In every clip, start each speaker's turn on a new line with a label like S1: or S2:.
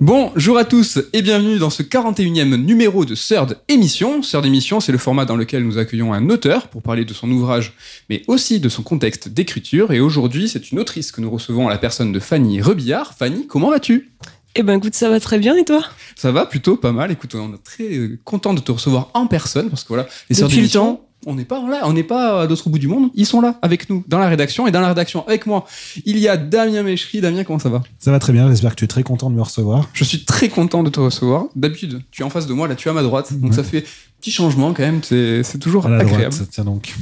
S1: Bonjour à tous et bienvenue dans ce 41e numéro de Third Émission. Third Émission, c'est le format dans lequel nous accueillons un auteur pour parler de son ouvrage, mais aussi de son contexte d'écriture. Et aujourd'hui, c'est une autrice que nous recevons à la personne de Fanny Rebillard. Fanny, comment vas-tu ?
S2: Eh ben écoute, ça va très bien, et toi ?
S1: Ça va plutôt pas mal. Écoute, on est très content de te recevoir en personne parce que voilà, les Third Émission, on n'est pas là, on n'est pas à l'autre bout du monde. Ils sont là avec nous dans la rédaction, et dans la rédaction avec moi, il y a Damien Méchery. Damien, comment ça va ?
S3: Ça va très bien, j'espère que tu es très content de me recevoir.
S1: Je suis très content de te recevoir. D'habitude, tu es en face de moi, là tu es à ma droite, donc ça fait petit changement quand même, c'est toujours
S3: à la
S1: agréable.
S3: Droite, tiens donc.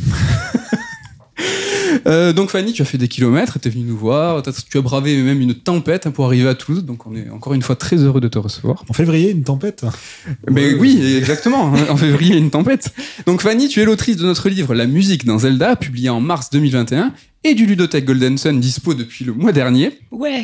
S1: Donc Fanny, tu as fait des kilomètres, tu es venue nous voir, tu as bravé même une tempête pour arriver à Toulouse, donc on est encore une fois très heureux de te recevoir.
S3: En février, une tempête ?
S1: Mais oui, exactement, en février, une tempête. Donc Fanny, tu es l'autrice de notre livre La musique dans Zelda, publié en mars 2021, et du ludothèque Golden Sun, dispo depuis le mois dernier.
S2: Ouais.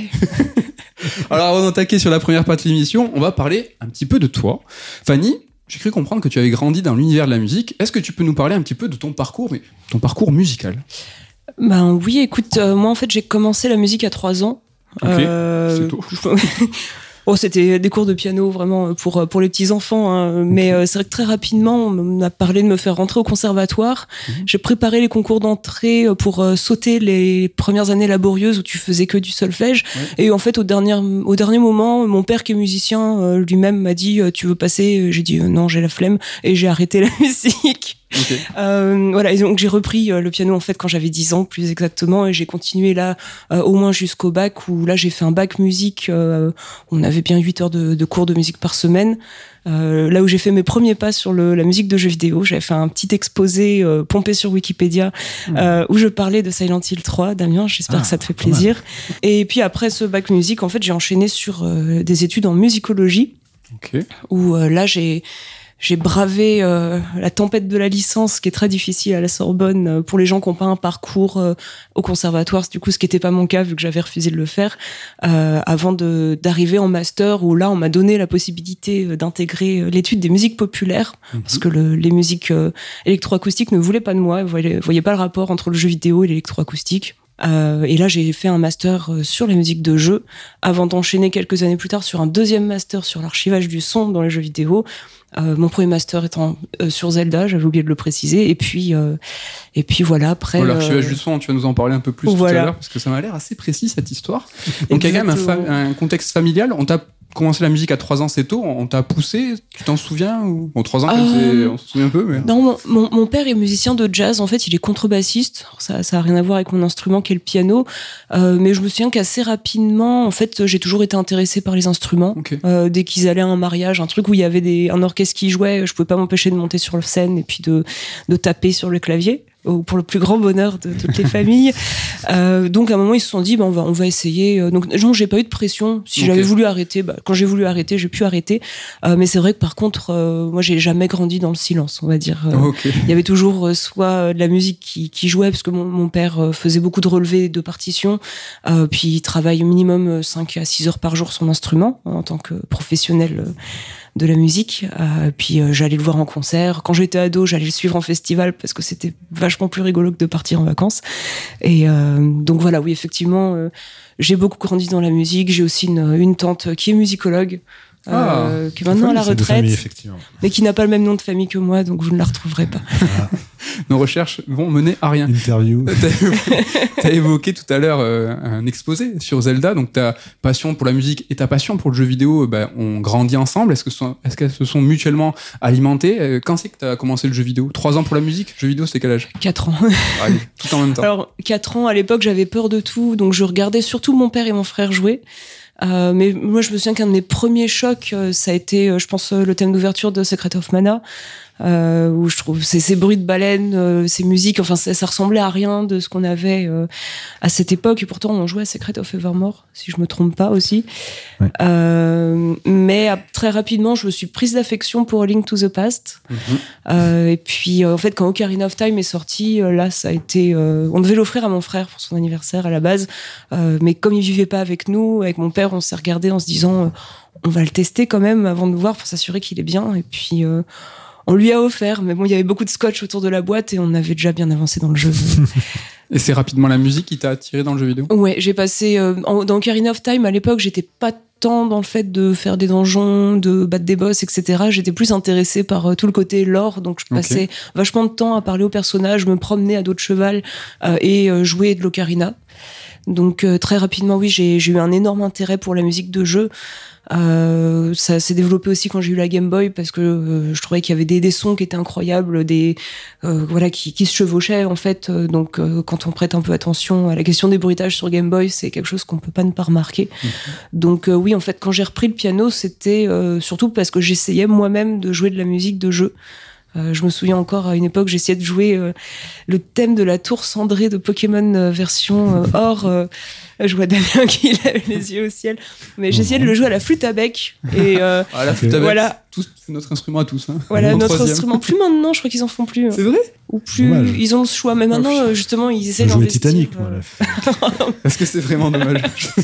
S1: Alors avant d'attaquer sur la première partie de l'émission, on va parler un petit peu de toi. Fanny, j'ai cru comprendre que tu avais grandi dans l'univers de la musique. Est-ce que tu peux nous parler un petit peu de ton parcours, mais ton parcours musical ?
S2: Ben oui, écoute, moi en fait j'ai commencé la musique à 3 ans.
S1: Ok, c'est tôt.
S2: Oh, c'était des cours de piano vraiment pour les petits enfants, hein. Mais c'est vrai que très rapidement on m'a parlé de me faire rentrer au conservatoire. J'ai préparé les concours d'entrée pour sauter les premières années laborieuses où tu faisais que du solfège. Et en fait au dernier moment, mon père qui est musicien lui-même m'a dit tu veux passer ? J'ai dit non, j'ai la flemme, et j'ai arrêté la musique.
S1: Okay.
S2: Voilà, et donc j'ai repris le piano en fait quand j'avais 10 ans plus exactement, et j'ai continué là au moins jusqu'au bac, où là j'ai fait un bac musique, on avait bien 8 heures de cours de musique par semaine, là où j'ai fait mes premiers pas sur la musique de jeux vidéo. J'avais fait un petit exposé pompé sur Wikipédia où je parlais de Silent Hill 3. Damien, j'espère que ça te fait plaisir. Et puis après ce bac musique, en fait j'ai enchaîné sur des études en musicologie, où là j'ai bravé la tempête de la licence, qui est très difficile à la Sorbonne pour les gens qui n'ont pas un parcours au conservatoire, du coup ce qui n'était pas mon cas vu que j'avais refusé de le faire, avant d'arriver en master, où là on m'a donné la possibilité d'intégrer l'étude des musiques populaires, parce que les musiques électroacoustiques ne voulaient pas de moi, ne voyaient pas le rapport entre le jeu vidéo et l'électroacoustique. Et là j'ai fait un master sur la musique de jeu, avant d'enchaîner quelques années plus tard sur un deuxième master sur l'archivage du son dans les jeux vidéo. Mon premier master étant sur Zelda, j'avais oublié de le préciser, et puis voilà, après
S1: l'archivage du son, tu vas nous en parler un peu plus tout à l'heure, parce que ça m'a l'air assez précis cette histoire. Donc il y a quand même un contexte familial. On t'a commencé la musique à 3 ans, c'est tôt, on t'a poussé, tu t'en souviens ou... Bon, 3 ans, on se souvient un peu, mais...
S2: Non, mon père est musicien de jazz, en fait, il est contrebassiste, ça a rien à voir avec mon instrument qui est le piano, mais je me souviens qu'assez rapidement, en fait, j'ai toujours été intéressée par les instruments. Dès qu'ils allaient à un mariage, un truc où il y avait un orchestre qui jouait, je pouvais pas m'empêcher de monter sur la scène et puis de taper sur le clavier, pour le plus grand bonheur de toutes les familles. Donc à un moment ils se sont dit on va essayer. Donc non, j'ai pas eu de pression. Si j'avais voulu arrêter, quand j'ai voulu arrêter, j'ai pu arrêter. Mais c'est vrai que par contre moi j'ai jamais grandi dans le silence, on va dire. Il y avait toujours soit de la musique qui jouait, parce que mon père faisait beaucoup de relevés de partitions, puis il travaille au minimum 5 à 6 heures par jour son instrument en tant que professionnel de la musique. Puis j'allais le voir en concert. Quand j'étais ado, j'allais le suivre en festival parce que c'était vachement plus rigolo que de partir en vacances. Et donc voilà, oui, effectivement, j'ai beaucoup grandi dans la musique. J'ai aussi une tante qui est musicologue, qui est maintenant à la retraite, mais qui n'a pas le même nom de famille que moi, donc vous ne la retrouverez pas.
S1: Nos recherches vont mener à rien.
S3: Interview.
S1: T'as évoqué tout à l'heure un exposé sur Zelda, donc ta passion pour la musique et ta passion pour le jeu vidéo ont grandi ensemble. Est-ce qu'elles se sont mutuellement alimentées ? Quand c'est que t'as commencé le jeu vidéo ? 3 ans pour la musique ? Jeu vidéo, c'était quel âge ?
S2: 4 ans.
S1: Allez, tout en même temps.
S2: Alors, 4 ans, à l'époque, j'avais peur de tout, donc je regardais surtout mon père et mon frère jouer. Mais moi, je me souviens qu'un de mes premiers chocs, ça a été, je pense, le thème d'ouverture de Secret of Mana, où je trouve ces bruits de baleines, ces musiques, enfin ça ressemblait à rien de ce qu'on avait à cette époque, et pourtant on jouait à Secret of Evermore, si je me trompe pas aussi. Mais très rapidement je me suis prise d'affection pour Link to the Past. Et puis en fait quand Ocarina of Time est sorti, là ça a été on devait l'offrir à mon frère pour son anniversaire à la base, mais comme il vivait pas avec nous, avec mon père, on s'est regardé en se disant on va le tester quand même avant de voir pour s'assurer qu'il est bien, et puis on lui a offert, mais bon, il y avait beaucoup de scotch autour de la boîte et on avait déjà bien avancé dans le jeu.
S1: Et c'est rapidement la musique qui t'a attiré dans le jeu vidéo ?
S2: Ouais, j'ai passé dans Ocarina of Time à l'époque, j'étais pas tant dans le fait de faire des donjons, de battre des boss, etc. J'étais plus intéressée par tout le côté lore, donc je passais vachement de temps à parler aux personnages, me promener à dos de cheval et jouer de l'ocarina. Donc très rapidement, oui, j'ai eu un énorme intérêt pour la musique de jeu. Ça s'est développé aussi quand j'ai eu la Game Boy parce que je trouvais qu'il y avait des sons qui étaient incroyables, qui se chevauchaient en fait. Donc quand on prête un peu attention à la question des bruitages sur Game Boy, c'est quelque chose qu'on peut pas ne pas remarquer. Donc oui, en fait, quand j'ai repris le piano, c'était surtout parce que j'essayais moi-même de jouer de la musique de jeu. Je me souviens encore, à une époque, j'essayais de jouer le thème de la tour cendrée de Pokémon version or. Je vois Damien qui lève les yeux au ciel. Mais j'essayais de le jouer à la flûte à bec. Et,
S1: la flûte à bec, voilà. C'est notre instrument à tous. Hein.
S2: Voilà, notre instrument. Plus maintenant, je crois qu'ils en font plus.
S1: C'est vrai ?
S2: Ou plus, dommage. Ils ont le choix. Mais maintenant, justement, ils essaient
S3: d'investir.
S2: Jouer
S3: Titanic, moi.
S1: Est-ce que c'est vraiment dommage ?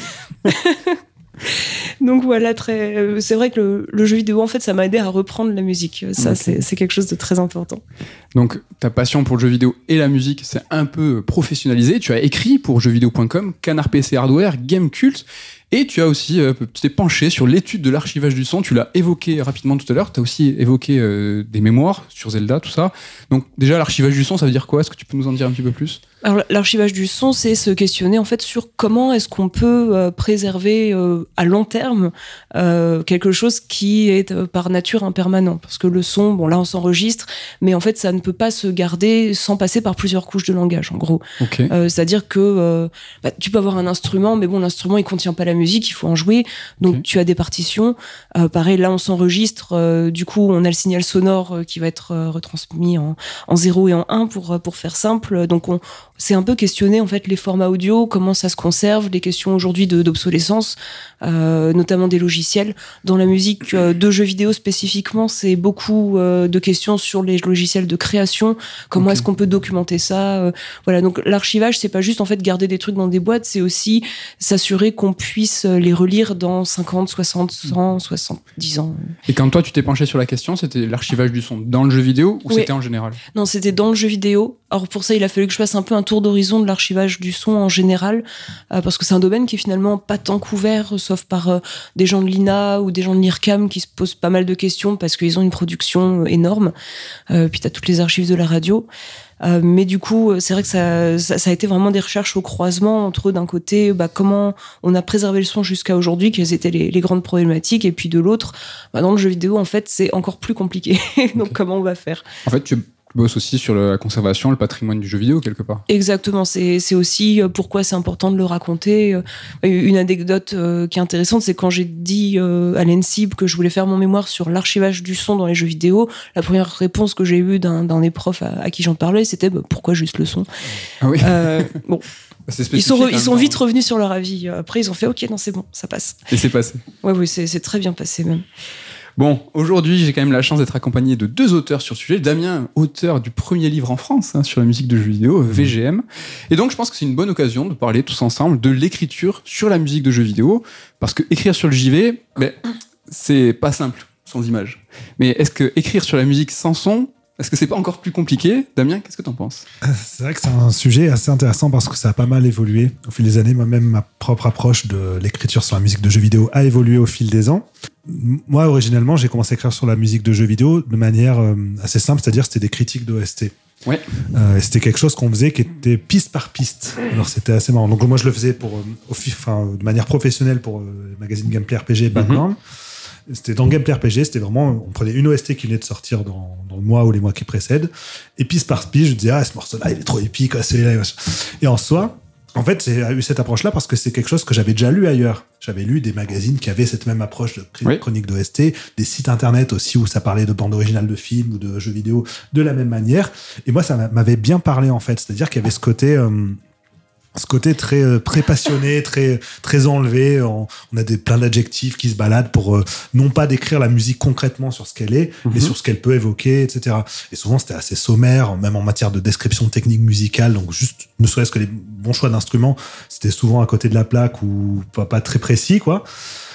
S2: Donc voilà, c'est vrai que le jeu vidéo, en fait, ça m'a aidé à reprendre la musique. Ça, c'est quelque chose de très important.
S1: Donc, ta passion pour le jeu vidéo et la musique, c'est un peu professionnalisé. Tu as écrit pour jeuxvideo.com, Canard PC Hardware, Gamecult, et tu as aussi, tu t'es penché sur l'étude de l'archivage du son. Tu l'as évoqué rapidement tout à l'heure. Tu as aussi évoqué des mémoires sur Zelda, tout ça. Donc, déjà, l'archivage du son, ça veut dire quoi ? Est-ce que tu peux nous en dire un petit peu plus ?
S2: Alors, l'archivage du son, c'est se questionner en fait sur comment est-ce qu'on peut préserver à long terme quelque chose qui est par nature impermanent. Parce que le son, bon là on s'enregistre, mais en fait ça ne peut pas se garder sans passer par plusieurs couches de langage, en gros.
S1: Okay.
S2: C'est-à-dire que tu peux avoir un instrument, mais bon l'instrument il contient pas la musique, il faut en jouer. Donc tu as des partitions. Pareil, là on s'enregistre, du coup on a le signal sonore qui va être retransmis en 0 et en 1 pour faire simple. Donc c'est un peu questionner en fait les formats audio, comment ça se conserve, les questions aujourd'hui d'obsolescence, notamment des logiciels. Dans la musique de jeux vidéo spécifiquement, c'est beaucoup de questions sur les logiciels de création, comment est-ce qu'on peut documenter ça. Voilà, donc l'archivage, c'est pas juste en fait garder des trucs dans des boîtes, c'est aussi s'assurer qu'on puisse les relire dans 50, 60, 100, 70 ans.
S1: Et quand toi tu t'es penché sur la question, c'était l'archivage du son dans le jeu vidéo ou c'était en général ?
S2: Non, c'était dans le jeu vidéo. Alors pour ça, il a fallu que je fasse un peu un tour d'horizon de l'archivage du son en général, parce que c'est un domaine qui est finalement pas tant couvert, sauf par des gens de l'INA ou des gens de l'IRCAM qui se posent pas mal de questions parce qu'ils ont une production énorme. Puis t'as toutes les archives de la radio. Mais du coup, c'est vrai que ça a été vraiment des recherches au croisement entre, d'un côté, comment on a préservé le son jusqu'à aujourd'hui, quelles étaient les grandes problématiques, et puis de l'autre, dans le jeu vidéo, en fait, c'est encore plus compliqué. Donc, comment on va faire ?
S1: En fait, tu bosses aussi sur la conservation, le patrimoine du jeu vidéo, quelque part.
S2: Exactement, c'est aussi pourquoi c'est important de le raconter. Une anecdote qui est intéressante, c'est quand j'ai dit à l'ENSIB que je voulais faire mon mémoire sur l'archivage du son dans les jeux vidéo, la première réponse que j'ai eue d'un des profs à qui j'en parlais, c'était pourquoi juste le son ?
S1: Ah oui.
S2: Bon. Ils sont vite revenus sur leur avis. Après, ils ont fait OK, non, c'est bon, ça passe.
S1: Et c'est passé.
S2: Oui, c'est très bien passé même.
S1: Bon, aujourd'hui, j'ai quand même la chance d'être accompagné de 2 auteurs sur le sujet. Damien, auteur du premier livre en France sur la musique de jeux vidéo, VGM. Et donc, je pense que c'est une bonne occasion de parler tous ensemble de l'écriture sur la musique de jeux vidéo. Parce que écrire sur le JV, c'est pas simple, sans image. Mais est-ce que écrire sur la musique sans son, est-ce que c'est pas encore plus compliqué ? Damien, qu'est-ce que t'en penses ?
S3: C'est vrai que c'est un sujet assez intéressant parce que ça a pas mal évolué au fil des années. Moi-même, ma propre approche de l'écriture sur la musique de jeux vidéo a évolué au fil des ans. Moi, originellement, j'ai commencé à écrire sur la musique de jeux vidéo de manière assez simple, c'est-à-dire c'était des critiques d'OST.
S1: Ouais.
S3: C'était quelque chose qu'on faisait qui était piste par piste. Alors c'était assez marrant. Donc moi, je le faisais de manière professionnelle pour le magazine Gameplay RPG et Background. C'était dans Gameplay RPG, c'était vraiment, on prenait une OST qui venait de sortir dans le mois ou les mois qui précèdent, et piste par piste, je disais, ce morceau-là, il est trop épique, celui-là, et en soi, en fait, j'ai eu cette approche-là parce que c'est quelque chose que j'avais déjà lu ailleurs. J'avais lu des magazines qui avaient cette même approche de chronique d'OST, des sites internet aussi où ça parlait de bandes originales de films ou de jeux vidéo de la même manière, et moi, ça m'avait bien parlé, en fait, c'est-à-dire qu'il y avait ce côté très passionné, très enlevé. On a plein d'adjectifs qui se baladent pour non pas décrire la musique concrètement sur ce qu'elle est, mais sur ce qu'elle peut évoquer, etc. Et souvent, c'était assez sommaire, même en matière de description technique musicale. Donc, juste, ne serait-ce que les bons choix d'instruments, c'était souvent à côté de la plaque ou pas très précis, quoi.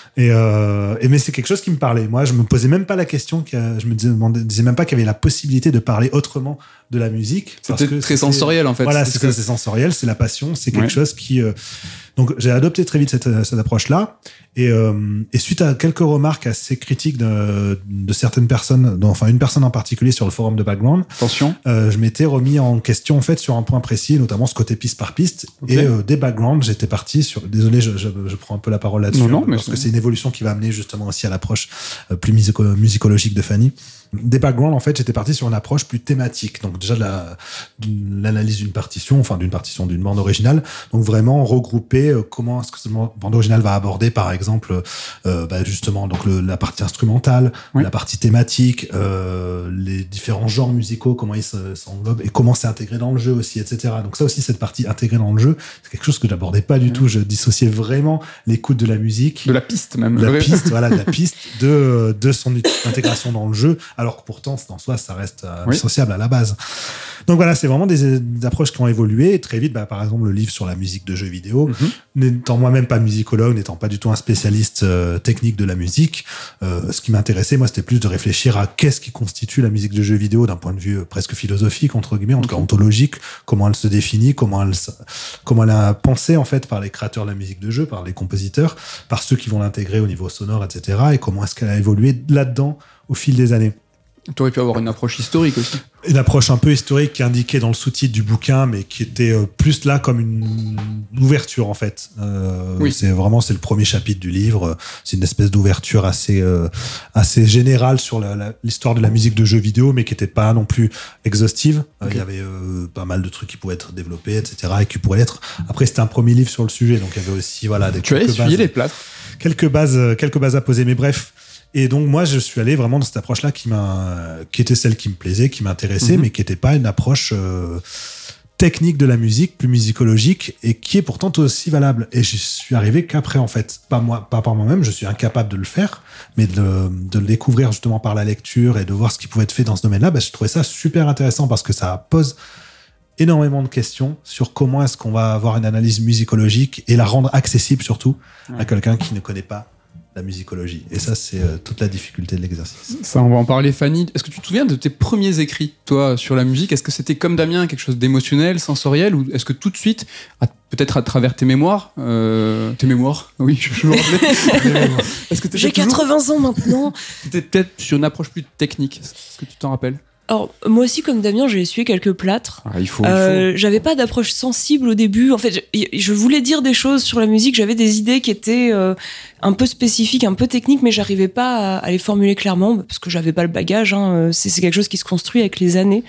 S3: Mais c'est quelque chose qui me parlait. Moi, je me posais même pas la question, je me disais même pas qu'il y avait la possibilité de parler autrement de la musique.
S1: C'était très sensoriel, en fait.
S3: Voilà, c'est sensoriel, c'est la passion, c'est quelque chose qui Donc j'ai adopté très vite cette approche-là, et suite à quelques remarques assez critiques de certaines personnes, enfin une personne en particulier sur le forum de Background,
S1: attention,
S3: je m'étais remis en question en fait sur un point précis, notamment ce côté piste par piste. Okay. Et des Background, j'étais parti sur. Désolé, je prends un peu la parole là-dessus, parce que c'est une évolution qui va amener justement aussi à l'approche plus musicologique de Fanny. Des Background, en fait, j'étais parti sur une approche plus thématique. Donc déjà l'analyse d'une partition, d'une bande originale. Donc vraiment regrouper comment est-ce que cette bande originale va aborder, par exemple, justement donc la partie instrumentale, la partie thématique, les différents genres musicaux, comment ils s'englobent et comment c'est intégré dans le jeu aussi, etc. Donc ça aussi, cette partie intégrée dans le jeu, c'est quelque chose que j'abordais pas du tout. Je dissociais vraiment l'écoute de la musique,
S1: de la piste même,
S3: de la piste de son intégration dans le jeu. Alors que pourtant, en soi, ça reste indissociable à la base. Donc voilà, c'est vraiment des approches qui ont évolué. Et très vite, par exemple, le livre sur la musique de jeux vidéo, n'étant moi-même pas musicologue, n'étant pas du tout un spécialiste technique de la musique, ce qui m'intéressait, moi, c'était plus de réfléchir à qu'est-ce qui constitue la musique de jeux vidéo d'un point de vue presque philosophique, entre guillemets, en tout cas ontologique, comment elle se définit, comment elle a pensé, en fait, par les créateurs de la musique de jeu, par les compositeurs, par ceux qui vont l'intégrer au niveau sonore, etc. Et comment est-ce qu'elle a évolué là-dedans au fil des années.
S1: Tu aurais pu avoir une approche historique aussi.
S3: Une approche un peu historique qui est indiquée dans le sous-titre du bouquin, mais qui était plus là comme une ouverture, en fait. C'est le premier chapitre du livre. C'est une espèce d'ouverture assez générale sur l'histoire de la musique de jeux vidéo, mais qui n'était pas non plus exhaustive. Il y avait pas mal de trucs qui pouvaient être développés, etc. et qui pourraient l'être. Après, c'était un premier livre sur le sujet, donc il y avait aussi,
S1: tu as essuyé les plâtres.
S3: Quelques bases à poser, mais bref. Et donc moi je suis allé vraiment dans cette approche-là qui était celle qui me plaisait, qui m'intéressait, mais qui n'était pas une approche technique de la musique, plus musicologique, et qui est pourtant aussi valable. Et je suis arrivé qu'après, en fait, pas par moi-même, je suis incapable de le faire, mais de le découvrir justement par la lecture et de voir ce qui pouvait être fait dans ce domaine-là. Je trouvais ça super intéressant parce que ça pose énormément de questions sur comment est-ce qu'on va avoir une analyse musicologique et la rendre accessible surtout à quelqu'un qui ne connaît pas la musicologie. Et ça, c'est toute la difficulté de l'exercice.
S1: Ça, on va en parler, Fanny. Est-ce que tu te souviens de tes premiers écrits, toi, sur la musique ? Est-ce que c'était comme Damien, quelque chose d'émotionnel, sensoriel, ou est-ce que tout de suite, peut-être à travers tes mémoires, oui, je me rappelais.
S2: J'ai 80 ans maintenant.
S1: C'était peut-être sur une approche plus technique. Est-ce que tu t'en rappelles ?
S2: Alors, moi aussi, comme Damien, j'ai essuyé quelques plâtres.
S1: Il faut.
S2: J'avais pas d'approche sensible au début. En fait, je voulais dire des choses sur la musique. J'avais des idées qui étaient un peu spécifiques, un peu techniques, mais j'arrivais pas à les formuler clairement parce que j'avais pas le bagage. C'est quelque chose qui se construit avec les années.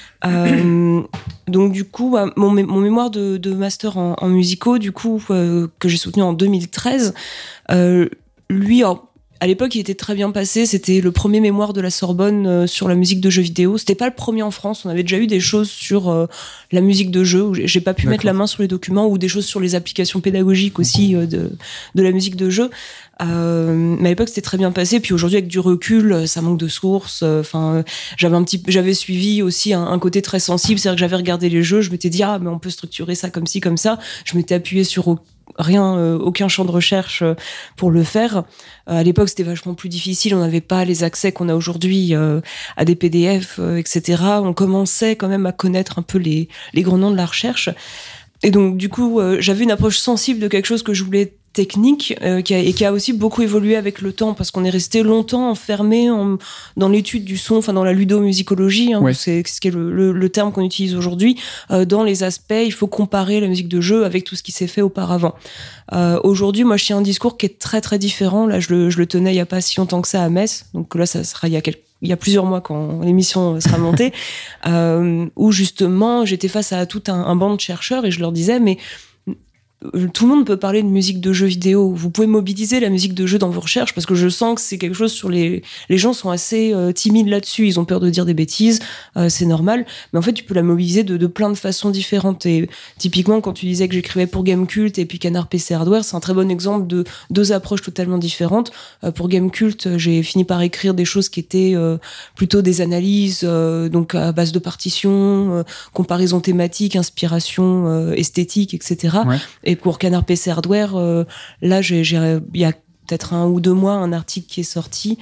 S2: Donc du coup, mon mémoire de master en musicaux, du coup, que j'ai soutenu en 2013, lui... À l'époque, il était très bien passé. C'était le premier mémoire de la Sorbonne sur la musique de jeux vidéo. C'était pas le premier en France. On avait déjà eu des choses sur la musique de jeu où j'ai pas pu mettre la main sur les documents, ou des choses sur les applications pédagogiques aussi de la musique de jeu. Mais à l'époque, c'était très bien passé. Puis aujourd'hui, avec du recul, ça manque de sources. J'avais suivi aussi un côté très sensible. C'est-à-dire que j'avais regardé les jeux. Je m'étais dit, mais on peut structurer ça comme ci, comme ça. Je m'étais appuyée sur aucun champ de recherche pour le faire. À l'époque, c'était vachement plus difficile. On n'avait pas les accès qu'on a aujourd'hui à des PDF, etc. On commençait quand même à connaître un peu les grands noms de la recherche. Et donc, du coup, j'avais une approche sensible de quelque chose que je voulais technique qui a aussi beaucoup évolué avec le temps, parce qu'on est resté longtemps enfermé dans l'étude du son, dans la ludomusicologie, c'est ce qui est le terme qu'on utilise aujourd'hui. Dans les aspects, il faut comparer la musique de jeu avec tout ce qui s'est fait auparavant. Aujourd'hui, moi, je tiens un discours qui est très très différent. Là, je le tenais il y a pas si longtemps que ça à Metz, donc là, ça sera il y a plusieurs mois quand l'émission sera montée, où justement j'étais face à tout un banc de chercheurs et je leur disais, mais tout le monde peut parler de musique de jeux vidéo. Vous pouvez mobiliser la musique de jeu dans vos recherches, parce que je sens que c'est quelque chose sur les gens sont assez timides là-dessus. Ils ont peur de dire des bêtises, c'est normal. Mais en fait, tu peux la mobiliser de plein de façons différentes. Et typiquement, quand tu disais que j'écrivais pour Gamecult et puis Canard PC Hardware, c'est un très bon exemple de deux approches totalement différentes. Pour Gamecult, j'ai fini par écrire des choses qui étaient plutôt des analyses, donc à base de partitions, comparaison thématique, inspiration esthétique, etc. Ouais. Et pour Canard PC Hardware, là, il y a peut-être 1 ou 2 mois un article qui est sorti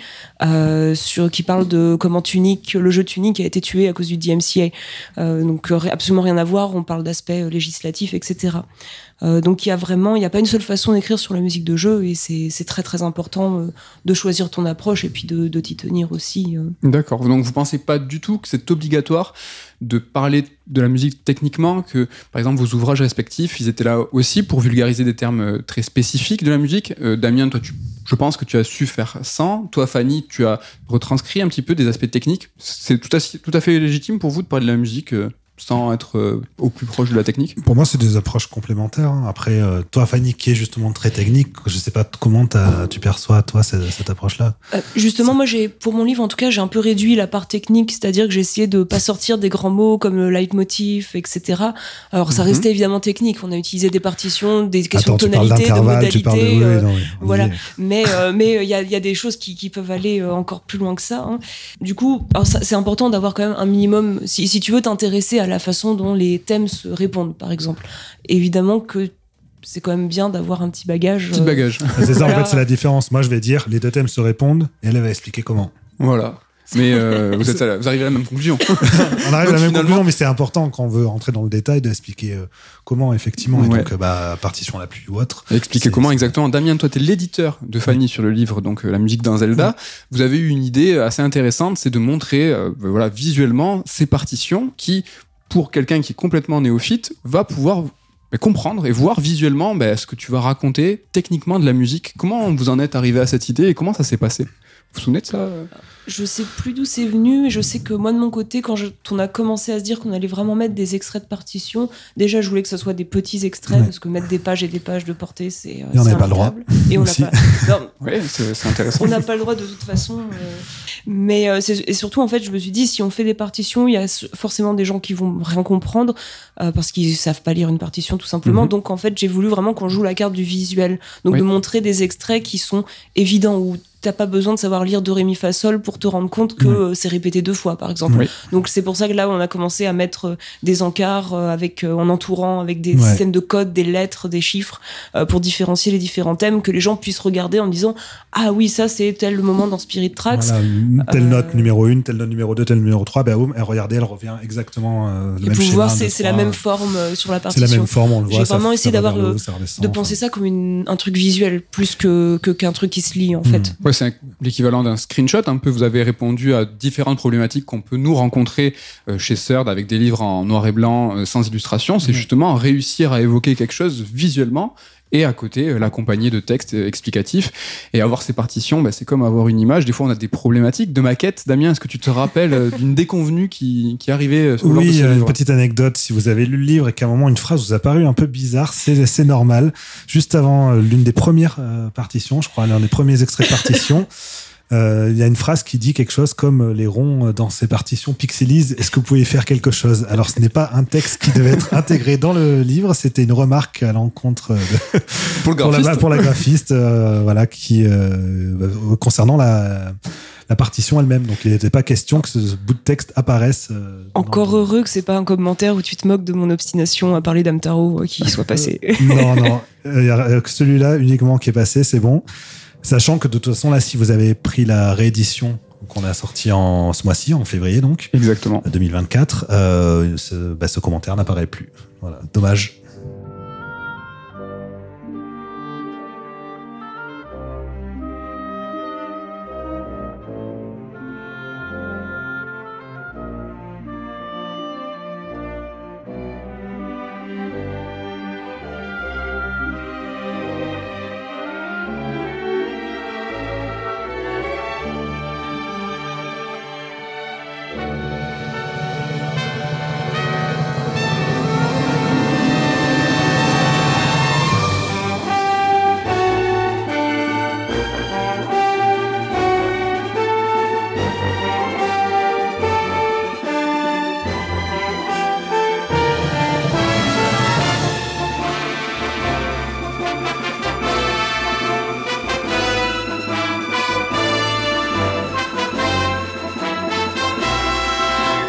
S2: qui parle de comment le jeu Tunic a été tué à cause du DMCA. Donc absolument rien à voir, on parle d'aspects législatifs, etc. Donc il y a pas une seule façon d'écrire sur la musique de jeu, et c'est très très important de choisir ton approche et puis de t'y tenir aussi.
S1: D'accord, donc vous pensez pas du tout que c'est obligatoire de parler de la musique techniquement, que par exemple vos ouvrages respectifs, ils étaient là aussi pour vulgariser des termes très spécifiques de la musique. Damien, toi, je pense que tu as su faire sans. Toi, Fanny, tu as retranscrit un petit peu des aspects techniques. C'est tout à fait légitime pour vous de parler de la musique sans être au plus proche de la technique?
S3: Pour moi, c'est des approches complémentaires. Après, toi, Fanny, qui est justement très technique, je sais pas comment tu perçois, toi, cette approche-là.
S2: Justement, moi, pour mon livre, en tout cas, j'ai un peu réduit la part technique, c'est-à-dire que j'ai essayé de pas sortir des grands mots comme le leitmotiv, etc. Alors, ça restait évidemment technique. On a utilisé des partitions, des questions de tonalité, de modalité. Voilà. Mais il y a des choses qui peuvent aller encore plus loin que ça. Hein. Du coup, c'est important d'avoir quand même un minimum, si tu veux t'intéresser à la façon dont les thèmes se répondent, par exemple. Évidemment que c'est quand même bien d'avoir un petit bagage.
S3: C'est ça, en fait, c'est la différence. Moi, je vais dire, les 2 thèmes se répondent, et elle va expliquer comment.
S1: Voilà. Mais vous arrivez à la même conclusion.
S3: On arrive à la même conclusion, mais c'est important quand on veut rentrer dans le détail d'expliquer comment, effectivement. Et donc, partition la plus ou autre.
S1: Expliquer comment exactement. Damien, toi, t'es l'éditeur de Fanny sur le livre, donc la musique dans Zelda. Vous avez eu une idée assez intéressante, c'est de montrer visuellement ces partitions qui, pour quelqu'un qui est complètement néophyte, va pouvoir comprendre et voir visuellement ce que tu vas raconter techniquement de la musique. Comment vous en êtes arrivé à cette idée et comment ça s'est passé? Vous vous souvenez de ça?
S2: Je sais plus d'où c'est venu, mais je sais que moi, de mon côté, quand on a commencé à se dire qu'on allait vraiment mettre des extraits de partitions, déjà, je voulais que ce soit des petits extraits, parce que mettre des pages et des pages de portée, c'est
S3: on n'a pas le droit.
S2: Et on n'a pas...
S1: Oui, c'est intéressant.
S2: On n'a pas le droit de toute façon. Mais et surtout, en fait, je me suis dit, si on fait des partitions, il y a forcément des gens qui vont rien comprendre, parce qu'ils savent pas lire une partition, tout simplement. Donc, en fait, j'ai voulu vraiment qu'on joue la carte du visuel. Donc, de montrer des extraits qui sont évidents, où t'as pas besoin de savoir lire do, ré, mi, fa, sol pour te rendre compte que c'est répété 2 fois, par exemple. Donc c'est pour ça que là, on a commencé à mettre des encarts en entourant avec des systèmes de codes, des lettres, des chiffres, pour différencier les différents thèmes, que les gens puissent regarder en disant « Ah oui, ça c'est tel moment dans Spirit Tracks.
S3: Voilà, » telle note numéro 1, telle note numéro 2, telle numéro 3, regardez, elle revient exactement le même schéma.
S2: Voir, c'est la même forme sur la partition.
S3: C'est la même forme, on le voit.
S2: J'ai vraiment essayé de penser ça comme un truc visuel, plus qu'un truc qui se lit, en fait.
S1: C'est l'équivalent d'un screenshot. Un peu, vous avez répondu à différentes problématiques qu'on peut nous rencontrer chez Third avec des livres en noir et blanc sans illustration. C'est justement réussir à évoquer quelque chose visuellement et à côté l'accompagner de textes explicatifs. Et avoir ces partitions, c'est comme avoir une image. Des fois, on a des problématiques de maquette. Damien, est-ce que tu te rappelles d'une déconvenue qui arrivait lors de ce livre?
S3: Une petite anecdote. Si vous avez lu le livre et qu'à un moment, une phrase vous a paru un peu bizarre, c'est normal. Juste avant l'une des premières partitions, je crois, l'un des premiers extraits de partition, il y a une phrase qui dit quelque chose comme les ronds dans ces partitions pixelisent, est-ce que vous pouvez faire quelque chose? Alors ce n'est pas un texte qui devait être intégré dans le livre, c'était une remarque à l'encontre pour la graphiste qui concernant la partition elle-même. Donc il n'était pas question que ce bout de texte apparaisse.
S2: Encore heureux que c'est pas un commentaire où tu te moques de mon obstination à parler d'Amtaro qui soit passé.
S3: Non, il y a que celui-là uniquement qui est passé, c'est bon. Sachant que de toute façon, là, si vous avez pris la réédition qu'on a sortie ce mois-ci, en février, donc.
S1: Exactement.
S3: 2024, ce commentaire n'apparaît plus. Voilà. Dommage.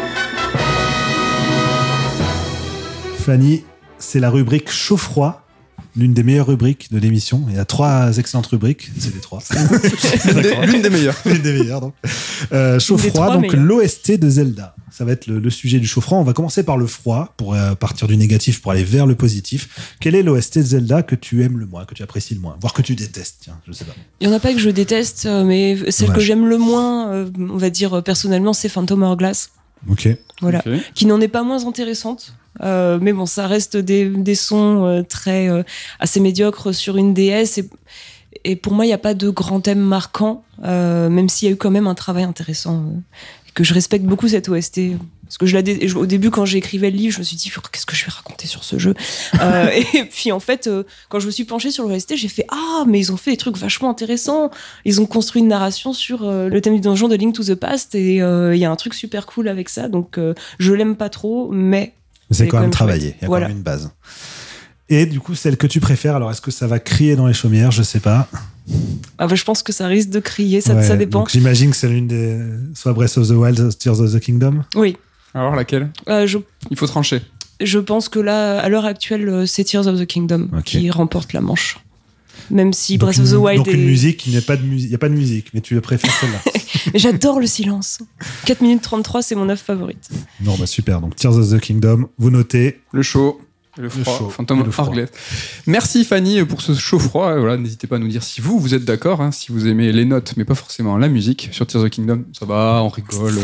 S3: Fanny, c'est la rubrique chaud-froid l'une des meilleures rubriques de l'émission. Il y a 3 excellentes rubriques, c'est les 3.
S1: L'une des meilleures.
S3: L'une des meilleures, donc. Chaud-froid, donc l'OST de Zelda. Ça va être le sujet du chaud-froid. On va commencer par le froid, pour partir du négatif, pour aller vers le positif. Quel est l'OST de Zelda que tu aimes le moins, que tu apprécies le moins, voire que tu détestes? Tiens, je sais pas.
S2: Il y en a pas que je déteste, mais celle que j'aime le moins, on va dire personnellement, c'est Phantom Hourglass.
S3: Ok.
S2: Voilà. Okay. Qui n'en est pas moins intéressante. Mais bon, ça reste des sons assez médiocres sur une DS. Et pour moi, il n'y a pas de grand thème marquant, même s'il y a eu quand même un travail intéressant. Que je respecte beaucoup cette OST. Parce que au début, quand j'écrivais le livre, je me suis dit, qu'est-ce que je vais raconter sur ce jeu? Et puis, en fait, quand je me suis penchée sur l'OST, j'ai fait, mais ils ont fait des trucs vachement intéressants. Ils ont construit une narration sur le thème du donjon de Link to the Past. Et il y a un truc super cool avec ça. Donc, je l'aime pas trop, mais
S3: c'est quand même travaillé. Il y a quand même une base. Et du coup, celle que tu préfères, alors est-ce que ça va crier dans les chaumières? Je sais pas.
S2: Je pense que ça risque de crier, ça dépend.
S3: Donc j'imagine que c'est l'une des... soit Breath of the Wild, Tears of the Kingdom.
S2: Oui.
S1: Alors laquelle? Il faut trancher.
S2: Je pense que là, à l'heure actuelle, c'est Tears of the Kingdom qui remporte la manche. Même si Breath of the Wild
S3: donc une musique, il n'y a pas de musique, mais tu préfères celle-là.
S2: J'adore le silence. 4 minutes 33, c'est mon œuvre favorite.
S3: Non, super. Donc Tears of the Kingdom, vous notez.
S1: Le chaud. Le froid, Phantom Hourglass. Merci Fanny pour ce chaud-froid. Voilà, n'hésitez pas à nous dire si vous êtes d'accord, si vous aimez les notes, mais pas forcément la musique sur Tears of the Kingdom. Ça va, on rigole.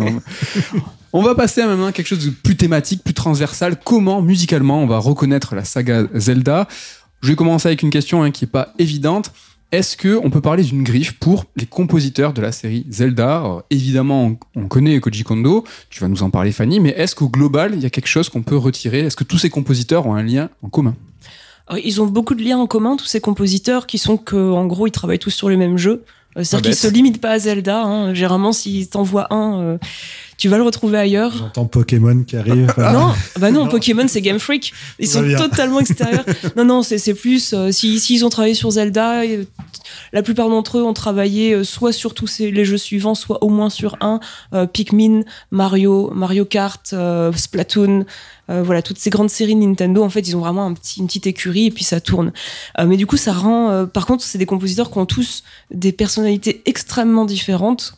S1: On va passer à maintenant quelque chose de plus thématique, plus transversal. Comment, musicalement, on va reconnaître la saga Zelda? Je vais commencer avec une question qui n'est pas évidente. Est-ce qu'on peut parler d'une griffe pour les compositeurs de la série Zelda? Alors, évidemment, on connaît Koji Kondo, tu vas nous en parler Fanny, mais est-ce qu'au global, il y a quelque chose qu'on peut retirer? Est-ce que tous ces compositeurs ont un lien en commun?
S2: Alors, ils ont beaucoup de liens en commun, tous ces compositeurs, qui sont qu'en gros, ils travaillent tous sur les mêmes jeux. C'est-à-dire qu'ils se limitent pas à Zelda. Généralement, s'ils t'envoient un... tu vas le retrouver ailleurs.
S3: J'entends Pokémon qui arrive.
S2: Non, Pokémon, c'est Game Freak. Ils sont totalement extérieurs. Non, c'est plus... s'ils ont travaillé sur Zelda, la plupart d'entre eux ont travaillé soit sur tous les jeux suivants, soit au moins sur un. Pikmin, Mario Kart, Splatoon... voilà, toutes ces grandes séries Nintendo, en fait, ils ont vraiment une petite écurie et puis ça tourne. Mais du coup, ça rend... par contre, c'est des compositeurs qui ont tous des personnalités extrêmement différentes.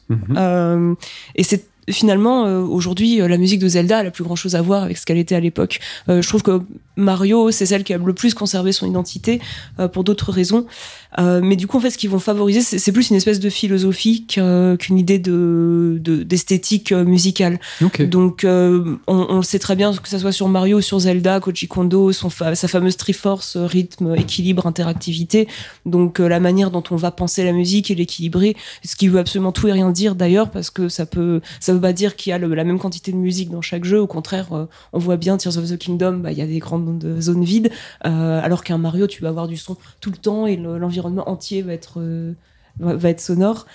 S2: Et c'est finalement, aujourd'hui, la musique de Zelda a la plus grand chose à voir avec ce qu'elle était à l'époque. Je trouve que Mario, c'est celle qui a le plus conservé son identité, pour d'autres raisons. Mais du coup, en fait, ce qu'ils vont favoriser, c'est plus une espèce de philosophie qu'une idée d'esthétique musicale.
S1: Okay.
S2: Donc, on le sait très bien, que ça soit sur Mario ou sur Zelda, Koji Kondo, sa fameuse Triforce, rythme, équilibre, interactivité. Donc, la manière dont on va penser la musique et l'équilibrer, ce qui veut absolument tout et rien dire d'ailleurs, parce que ça veut pas dire qu'il y a la même quantité de musique dans chaque jeu. Au contraire, on voit bien Tears of the Kingdom, il y a des grandes zones vides, alors qu'un Mario, tu vas avoir du son tout le temps et l'environnement entier va être sonore.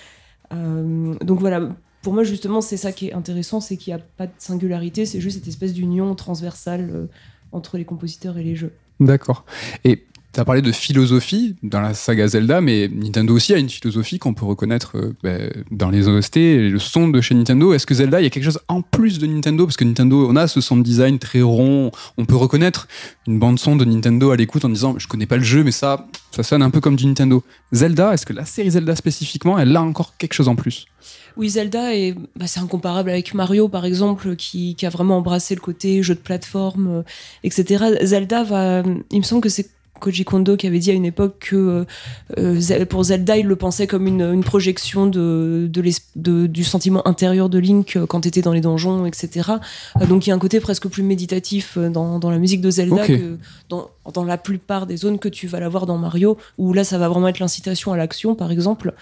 S2: Donc voilà, pour moi justement c'est ça qui est intéressant, c'est qu'il n'y a pas de singularité, c'est juste cette espèce d'union transversale entre les compositeurs et les jeux.
S1: D'accord. Et tu as parlé de philosophie dans la saga Zelda, mais Nintendo aussi a une philosophie qu'on peut reconnaître dans les OST et le son de chez Nintendo. Est-ce que Zelda, il y a quelque chose en plus de Nintendo? Parce que Nintendo, on a ce sound design très rond. On peut reconnaître une bande-son de Nintendo à l'écoute en disant « je connais pas le jeu, mais ça sonne un peu comme du Nintendo ». Zelda, est-ce que la série Zelda spécifiquement, elle a encore quelque chose en plus?
S2: Oui, Zelda, c'est incomparable avec Mario, par exemple, qui a vraiment embrassé le côté jeu de plateforme, etc. Zelda il me semble que c'est Koji Kondo qui avait dit à une époque que pour Zelda, il le pensait comme une projection du sentiment intérieur de Link quand t'étais dans les donjons, etc. Donc il y a un côté presque plus méditatif dans la musique de Zelda que dans la plupart des zones que tu vas l'avoir dans Mario, où là ça va vraiment être l'incitation à l'action, par exemple.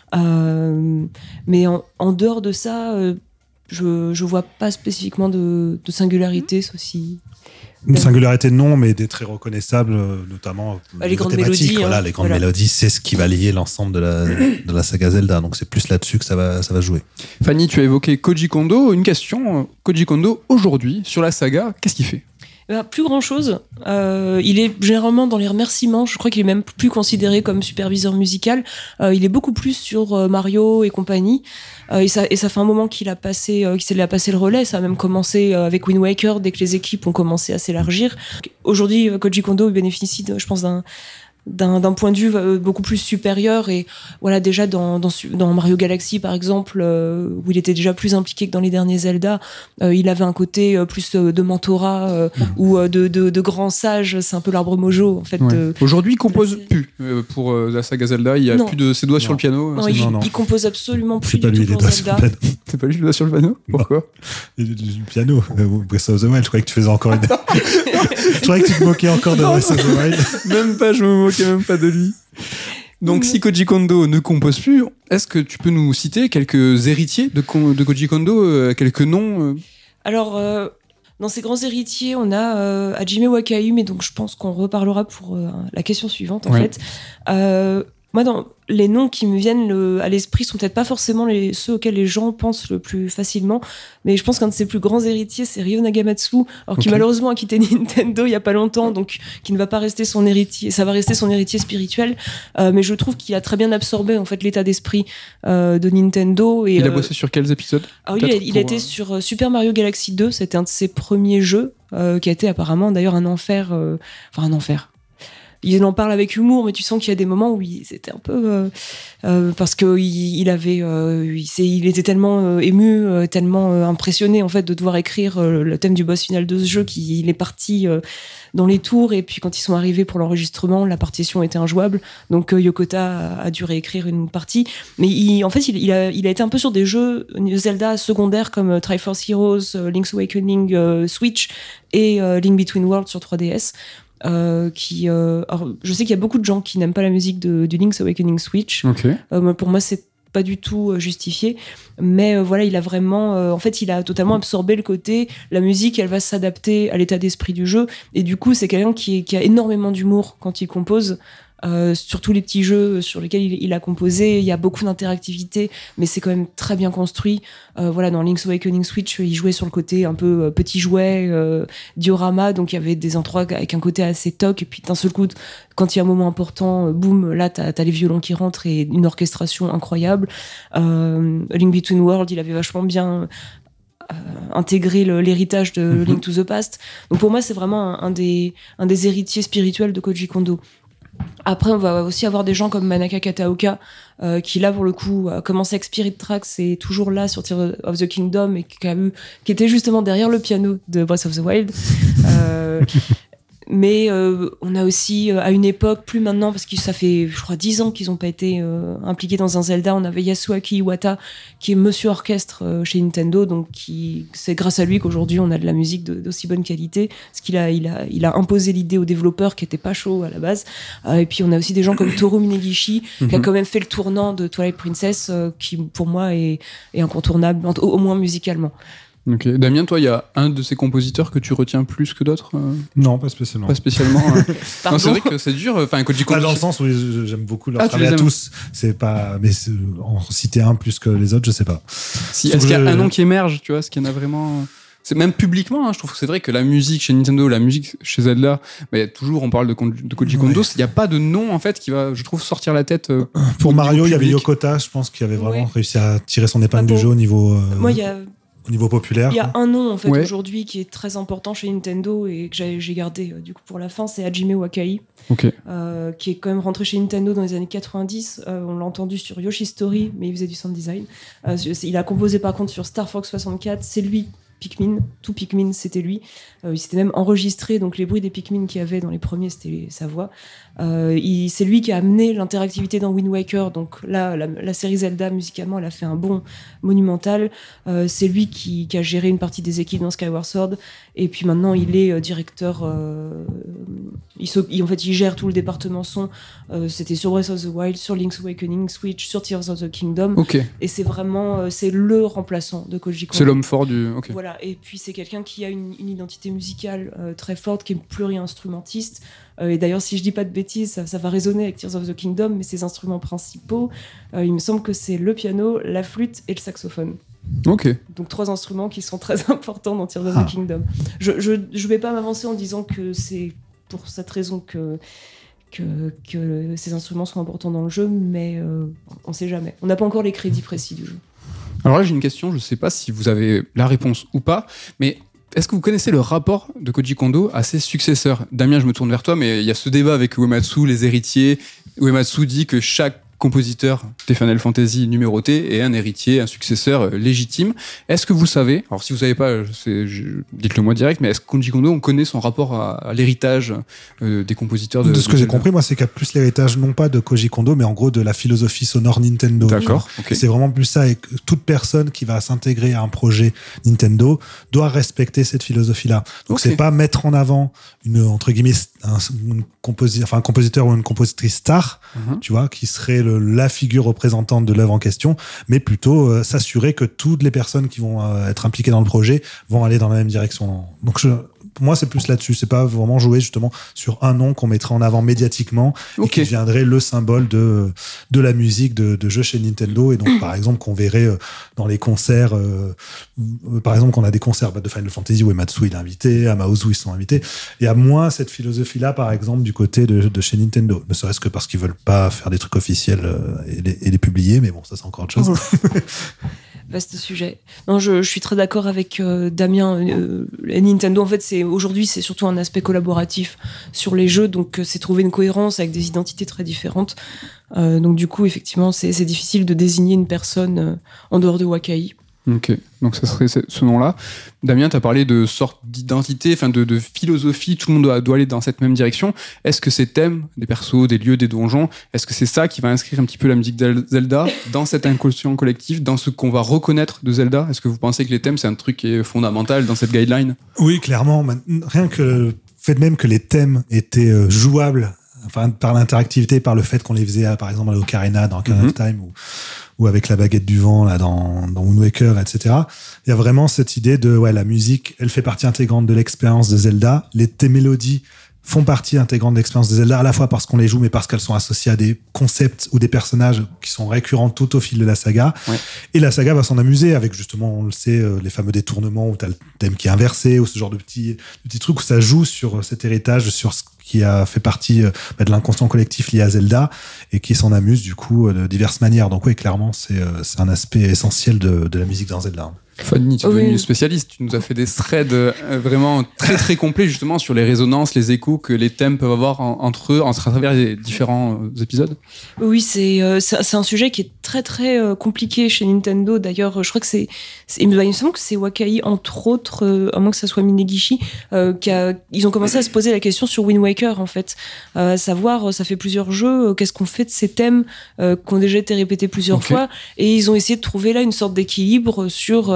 S2: Mais en dehors de ça, je vois pas spécifiquement de singularité, ceci.
S3: Une singularité non, mais des traits reconnaissables, notamment
S2: les grandes mélodies.
S3: Voilà, les grandes mélodies, c'est ce qui va lier l'ensemble de la saga Zelda. Donc c'est plus là-dessus que ça va jouer.
S1: Fanny, tu as évoqué Koji Kondo. Une question, Koji Kondo, aujourd'hui, sur la saga, qu'est-ce qu'il fait?
S2: Plus grand chose. Il est généralement dans les remerciements. Je crois qu'il est même plus considéré comme superviseur musical. Il est beaucoup plus sur Mario et compagnie. Et ça fait un moment qu'il a passé le relais. Ça a même commencé avec Wind Waker dès que les équipes ont commencé à s'élargir. Aujourd'hui, Koji Kondo bénéficie, je pense, d'un point de vue beaucoup plus supérieur, et voilà, déjà dans Mario Galaxy par exemple, où il était déjà plus impliqué que dans les derniers Zelda, il avait un côté plus de mentorat ou de grand sage. C'est un peu l'arbre mojo en fait.
S1: Ouais. Aujourd'hui il compose plus pour la saga Zelda, il y a plus de ses doigts sur le piano.
S2: Non, il compose absolument plus
S3: c'est pas
S2: du
S3: lui,
S2: tout pour Zelda.
S1: C'est pas lui le doigt sur le piano? Pourquoi?
S3: Le piano, Breath of the Wild, je croyais que tu faisais encore une... Je croyais que tu te moquais encore de Breath of the Wild.
S1: Même pas, je me moquais même pas de lui. Donc si Koji Kondo ne compose plus, est-ce que tu peux nous citer quelques héritiers de Koji Kondo, quelques noms
S2: Alors, dans ces grands héritiers, on a Hajime Wakai, mais donc je pense qu'on reparlera pour la question suivante en fait. Moi, les noms qui me viennent à l'esprit sont peut-être pas forcément ceux auxquels les gens pensent le plus facilement, mais je pense qu'un de ses plus grands héritiers, c'est Ryo Nagamatsu, qui malheureusement a quitté Nintendo il y a pas longtemps, donc qui ne va pas rester son héritier, ça va rester son héritier spirituel, mais je trouve qu'il a très bien absorbé en fait l'état d'esprit de Nintendo. Et,
S1: il a bossé sur quels épisodes?
S2: Il a été sur Super Mario Galaxy 2, c'était un de ses premiers jeux, qui a été apparemment d'ailleurs un enfer. Il en parle avec humour, mais tu sens qu'il y a des moments où c'était un peu parce que il était tellement ému, tellement impressionné en fait de devoir écrire le thème du boss final de ce jeu qu'il est parti dans les tours, et puis quand ils sont arrivés pour l'enregistrement, la partition était injouable, donc Yokota a dû réécrire une partie. Mais il a été un peu sur des jeux Zelda secondaires comme Triforce Heroes, Link's Awakening Switch et Link Between Worlds sur 3DS. Alors, je sais qu'il y a beaucoup de gens qui n'aiment pas la musique du Link's Awakening Switch. Pour moi, c'est pas du tout justifié, mais voilà, il a vraiment il a totalement absorbé le côté la musique, elle va s'adapter à l'état d'esprit du jeu, et du coup c'est quelqu'un qui a énormément d'humour quand il compose. Sur tous les petits jeux sur lesquels il a composé, il y a beaucoup d'interactivité, mais c'est quand même très bien construit. Dans Link's Awakening Switch, il jouait sur le côté un peu petit jouet, diorama, donc il y avait des intros avec un côté assez toc, et puis d'un seul coup, quand il y a un moment important, boum, là t'as les violons qui rentrent et une orchestration incroyable. Link Between Worlds, il avait vachement bien intégrer l'héritage de Link to the Past. Donc pour moi, c'est vraiment un des héritiers spirituels de Koji Kondo. Après, on va aussi avoir des gens comme Manaka Kataoka, qui là, pour le coup, a commencé avec Spirit Tracks et toujours là sur Tears of the Kingdom, et qui était justement derrière le piano de Breath of the Wild. Mais on a aussi, à une époque, plus maintenant, parce que ça fait, je crois, 10 ans qu'ils n'ont pas été impliqués dans un Zelda, on avait Yasuaki Iwata, qui est monsieur orchestre chez Nintendo, donc c'est grâce à lui qu'aujourd'hui on a de la musique d'aussi bonne qualité, parce qu'il a imposé l'idée aux développeurs qui n'étaient pas chauds à la base. Et puis on a aussi des gens comme Toru Minegishi, qui a quand même fait le tournant de Twilight Princess, qui pour moi est incontournable, au moins musicalement.
S3: Ok.
S1: Damien, toi, il y a un de ces compositeurs que tu retiens plus que d'autres?
S3: Non, pas spécialement.
S1: Pas spécialement. Non, c'est vrai que c'est dur. Enfin, Koji Kondo.
S3: Pas dans le sens où j'aime beaucoup leur travail à tous. C'est pas, mais en citer un plus que les autres, je sais pas.
S1: Est-ce qu'il y a un nom qui émerge, tu vois, est-ce qu'il y en a vraiment? C'est même publiquement, je trouve que c'est vrai que la musique chez Nintendo, la musique chez Zelda, toujours on parle de Koji Kondo, il n'y a pas de nom en fait qui va, je trouve, sortir la tête.
S3: Pour Mario, il y avait Yokota, je pense, qui avait vraiment réussi à tirer son épingle du jeu au niveau.
S2: Moi, il y a.
S3: Au niveau populaire.
S2: Il y a un nom en fait aujourd'hui qui est très important chez Nintendo et que j'ai gardé du coup pour la fin, c'est Hajime Wakai, qui est quand même rentré chez Nintendo dans les années 90. On l'a entendu sur Yoshi's Story, mais il faisait du sound design. Il a composé par contre sur Star Fox 64, c'est lui. Pikmin, tout Pikmin, c'était lui. Il s'était même enregistré, donc les bruits des Pikmin qu'il y avait dans les premiers, c'était sa voix. C'est lui qui a amené l'interactivité dans Wind Waker, donc là, la série Zelda, musicalement, elle a fait un bond monumental. C'est lui qui a géré une partie des équipes dans Skyward Sword, et puis maintenant, il est directeur... il gère tout le département son. C'était sur Breath of the Wild, sur Link's Awakening, Switch, sur Tears of the Kingdom. Et c'est vraiment c'est le remplaçant de Koji Kondo.
S1: C'est l'homme fort du...
S2: Voilà. Et puis c'est quelqu'un qui a une identité musicale très forte, qui est pluri-instrumentiste. Et d'ailleurs, si je dis pas de bêtises, ça va résonner avec Tears of the Kingdom, mais ses instruments principaux, il me semble que c'est le piano, la flûte et le saxophone.
S1: Ok.
S2: Donc 3 instruments qui sont très importants dans Tears of the Kingdom. Je vais pas m'avancer en disant que c'est pour cette raison que ces instruments sont importants dans le jeu, mais on sait jamais. On n'a pas encore les crédits précis du jeu.
S1: Alors là, j'ai une question, je sais pas si vous avez la réponse ou pas, mais est-ce que vous connaissez le rapport de Koji Kondo à ses successeurs ? Damien, je me tourne vers toi, mais il y a ce débat avec Uematsu, les héritiers. Uematsu dit que chaque compositeur des Final Fantasy numéroté est un héritier, un successeur légitime. Est-ce que vous savez, alors si vous savez pas, dites-le moi direct, mais est-ce que Koji Kondo, on connaît son rapport à l'héritage des compositeurs
S3: de ce que j'ai compris, moi, c'est qu'il y a plus l'héritage, non pas de Koji Kondo, mais en gros de la philosophie sonore Nintendo.
S1: D'accord. Okay.
S3: C'est vraiment plus ça, et que toute personne qui va s'intégrer à un projet Nintendo doit respecter cette philosophie-là. Donc c'est pas mettre en avant entre guillemets un compositeur ou une compositrice star, tu vois, qui serait la figure représentante de l'œuvre en question, mais plutôt s'assurer que toutes les personnes qui vont être impliquées dans le projet vont aller dans la même direction. Donc pour moi, c'est plus là-dessus. C'est pas vraiment jouer justement sur un nom qu'on mettrait en avant médiatiquement et qui deviendrait le symbole de la musique de jeux chez Nintendo. Et donc, par exemple, qu'on verrait dans les concerts, par exemple, qu'on a des concerts de Final Fantasy où Uematsu il est invité, Amaozu ils sont invités. Il y a moins cette philosophie-là, par exemple, du côté de chez Nintendo. Ne serait-ce que parce qu'ils veulent pas faire des trucs officiels et les publier. Mais bon, ça, c'est encore autre chose.
S2: Vaste sujet. Non, je suis très d'accord avec Damien. Nintendo, en fait, aujourd'hui, c'est surtout un aspect collaboratif sur les jeux, donc c'est trouver une cohérence avec des identités très différentes. Donc du coup, effectivement, c'est difficile de désigner une personne en dehors de Wakai.
S1: Ok, donc ça serait ce nom-là. Damien, tu as parlé de sorte d'identité, enfin de philosophie, tout le monde doit aller dans cette même direction. Est-ce que ces thèmes, des persos, des lieux, des donjons, est-ce que c'est ça qui va inscrire un petit peu la musique de Zelda dans cet inconscient collectif, dans ce qu'on va reconnaître de Zelda ? Est-ce que vous pensez que les thèmes, c'est un truc qui est fondamental dans cette guideline ?
S3: Oui, clairement. Rien que le fait même que les thèmes étaient jouables, enfin, par l'interactivité, par le fait qu'on les faisait, par exemple, à l'Ocarina, dans Ocarina of Time, ou avec la baguette du vent là dans Wind Waker, etc. Il y a vraiment cette idée de la musique, elle fait partie intégrante de l'expérience de Zelda. Tes mélodies font partie intégrante de l'expérience de Zelda, à la fois parce qu'on les joue, mais parce qu'elles sont associées à des concepts ou des personnages qui sont récurrents tout au fil de la saga. Ouais. Et la saga va s'en amuser avec, justement, on le sait, les fameux détournements où t'as le thème qui est inversé, ou ce genre de petits trucs où ça joue sur cet héritage, sur ce qui a fait partie de l'inconscient collectif lié à Zelda, et qui s'en amuse, du coup, de diverses manières. Donc oui, clairement, c'est un aspect essentiel de la musique dans Zelda.
S1: Fanny, tu es devenue spécialiste. Tu nous as fait des threads vraiment très très complets justement sur les résonances, les échos que les thèmes peuvent avoir entre eux, à travers les différents épisodes.
S2: Oui, c'est un sujet qui est très très compliqué chez Nintendo. D'ailleurs, je crois que il me semble que c'est Wakai, entre autres, à moins que ça soit Minegishi, ils ont commencé à se poser la question sur Wind Waker, en fait. À savoir, ça fait plusieurs jeux, qu'est-ce qu'on fait de ces thèmes qui ont déjà été répétés plusieurs fois, et ils ont essayé de trouver là une sorte d'équilibre sur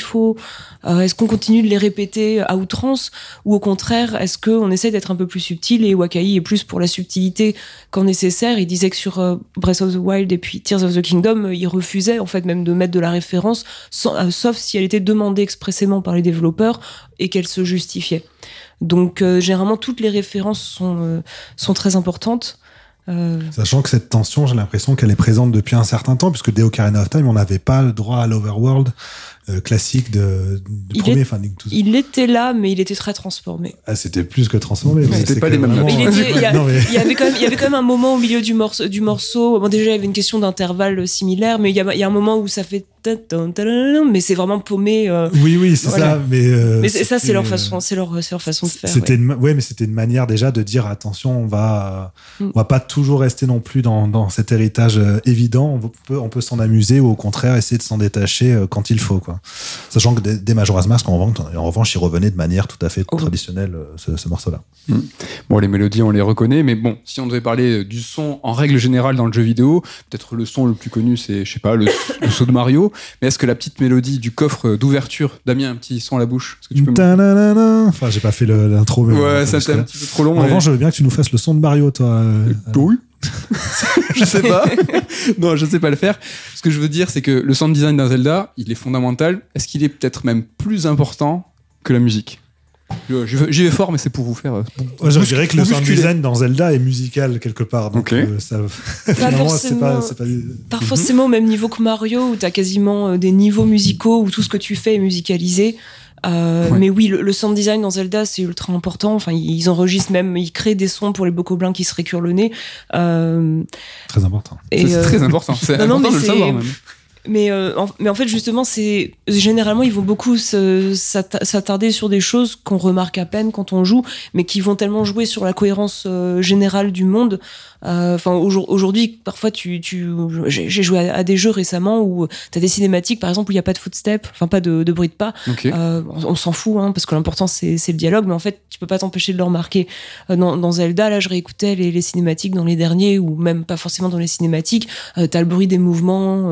S2: est-ce qu'on continue de les répéter à outrance, ou au contraire, est-ce qu'on essaie d'être un peu plus subtil, et Wakai est plus pour la subtilité quand nécessaire. Il disait que sur Breath of the Wild et puis Tears of the Kingdom, il refusait en fait même de mettre de la référence, sauf si elle était demandée expressément par les développeurs et qu'elle se justifiait. Donc généralement, toutes les références sont très importantes.
S3: Sachant que cette tension, j'ai l'impression qu'elle est présente depuis un certain temps, puisque dès Ocarina of Time, on n'avait pas le droit à l'Overworld classique du premier Finding Tooth. Il
S2: était là, mais il était très transformé.
S3: Ah, c'était plus que transformé.
S1: C'était pas les mêmes.
S2: Il y avait quand même un moment au milieu du morceau. Bon, déjà, il y avait une question d'intervalle similaire, mais il y a un moment où ça fait mais c'est vraiment paumé.
S3: Oui, c'est ça.
S2: Mais ça, c'est leur façon de faire.
S3: Mais c'était une manière déjà de dire attention, on va pas toujours rester non plus dans cet héritage évident. On peut s'en amuser, ou au contraire essayer de s'en détacher quand il faut, quoi. Sachant que dès Majora's Mask, en revanche, il revenait de manière tout à fait traditionnelle, ce morceau-là.
S1: Bon, les mélodies, on les reconnaît, mais bon, si on devait parler du son en règle générale dans le jeu vidéo, peut-être le son le plus connu, c'est, je sais pas, le saut de Mario. Mais est-ce que la petite mélodie du coffre d'ouverture, Damien, un petit son à la bouche, est-ce que tu peux
S3: Enfin, j'ai pas fait l'intro, mais
S1: ouais, ça c'était un petit peu trop long.
S3: En revanche, je veux bien que tu nous fasses le son de Mario, toi.
S1: Oui. Je sais pas. Non, je sais pas le faire. Ce que je veux dire, c'est que le sound design d'un Zelda, il est fondamental. Est-ce qu'il est peut-être même plus important que la musique ? J'y vais fort, mais c'est pour vous faire.
S3: Je dirais que le sound
S1: bousculer.
S3: design dans Zelda est musical quelque part. Donc, ça, finalement, c'est pas.
S2: Pas forcément au même niveau que Mario, où t'as quasiment des niveaux musicaux où tout ce que tu fais est musicalisé. Mais oui, le sound design dans Zelda, c'est ultra important. Enfin, ils enregistrent même, ils créent des sons pour les bokoblins qui se récurent le nez.
S3: Très important.
S1: C'est très important. C'est important de le savoir même.
S2: Mais en fait, justement, généralement, ils vont beaucoup s'attarder sur des choses qu'on remarque à peine quand on joue, mais qui vont tellement jouer sur la cohérence générale du monde. Aujourd'hui, parfois, j'ai joué à des jeux récemment où t'as des cinématiques, par exemple, où il n'y a pas de footstep, enfin pas de bruit de pas.
S1: Okay.
S2: On s'en fout, hein, parce que l'important c'est le dialogue, mais en fait, tu peux pas t'empêcher de le remarquer. Dans Zelda, là, je réécoutais les cinématiques dans les derniers, ou même pas forcément dans les cinématiques. T'as le bruit des mouvements,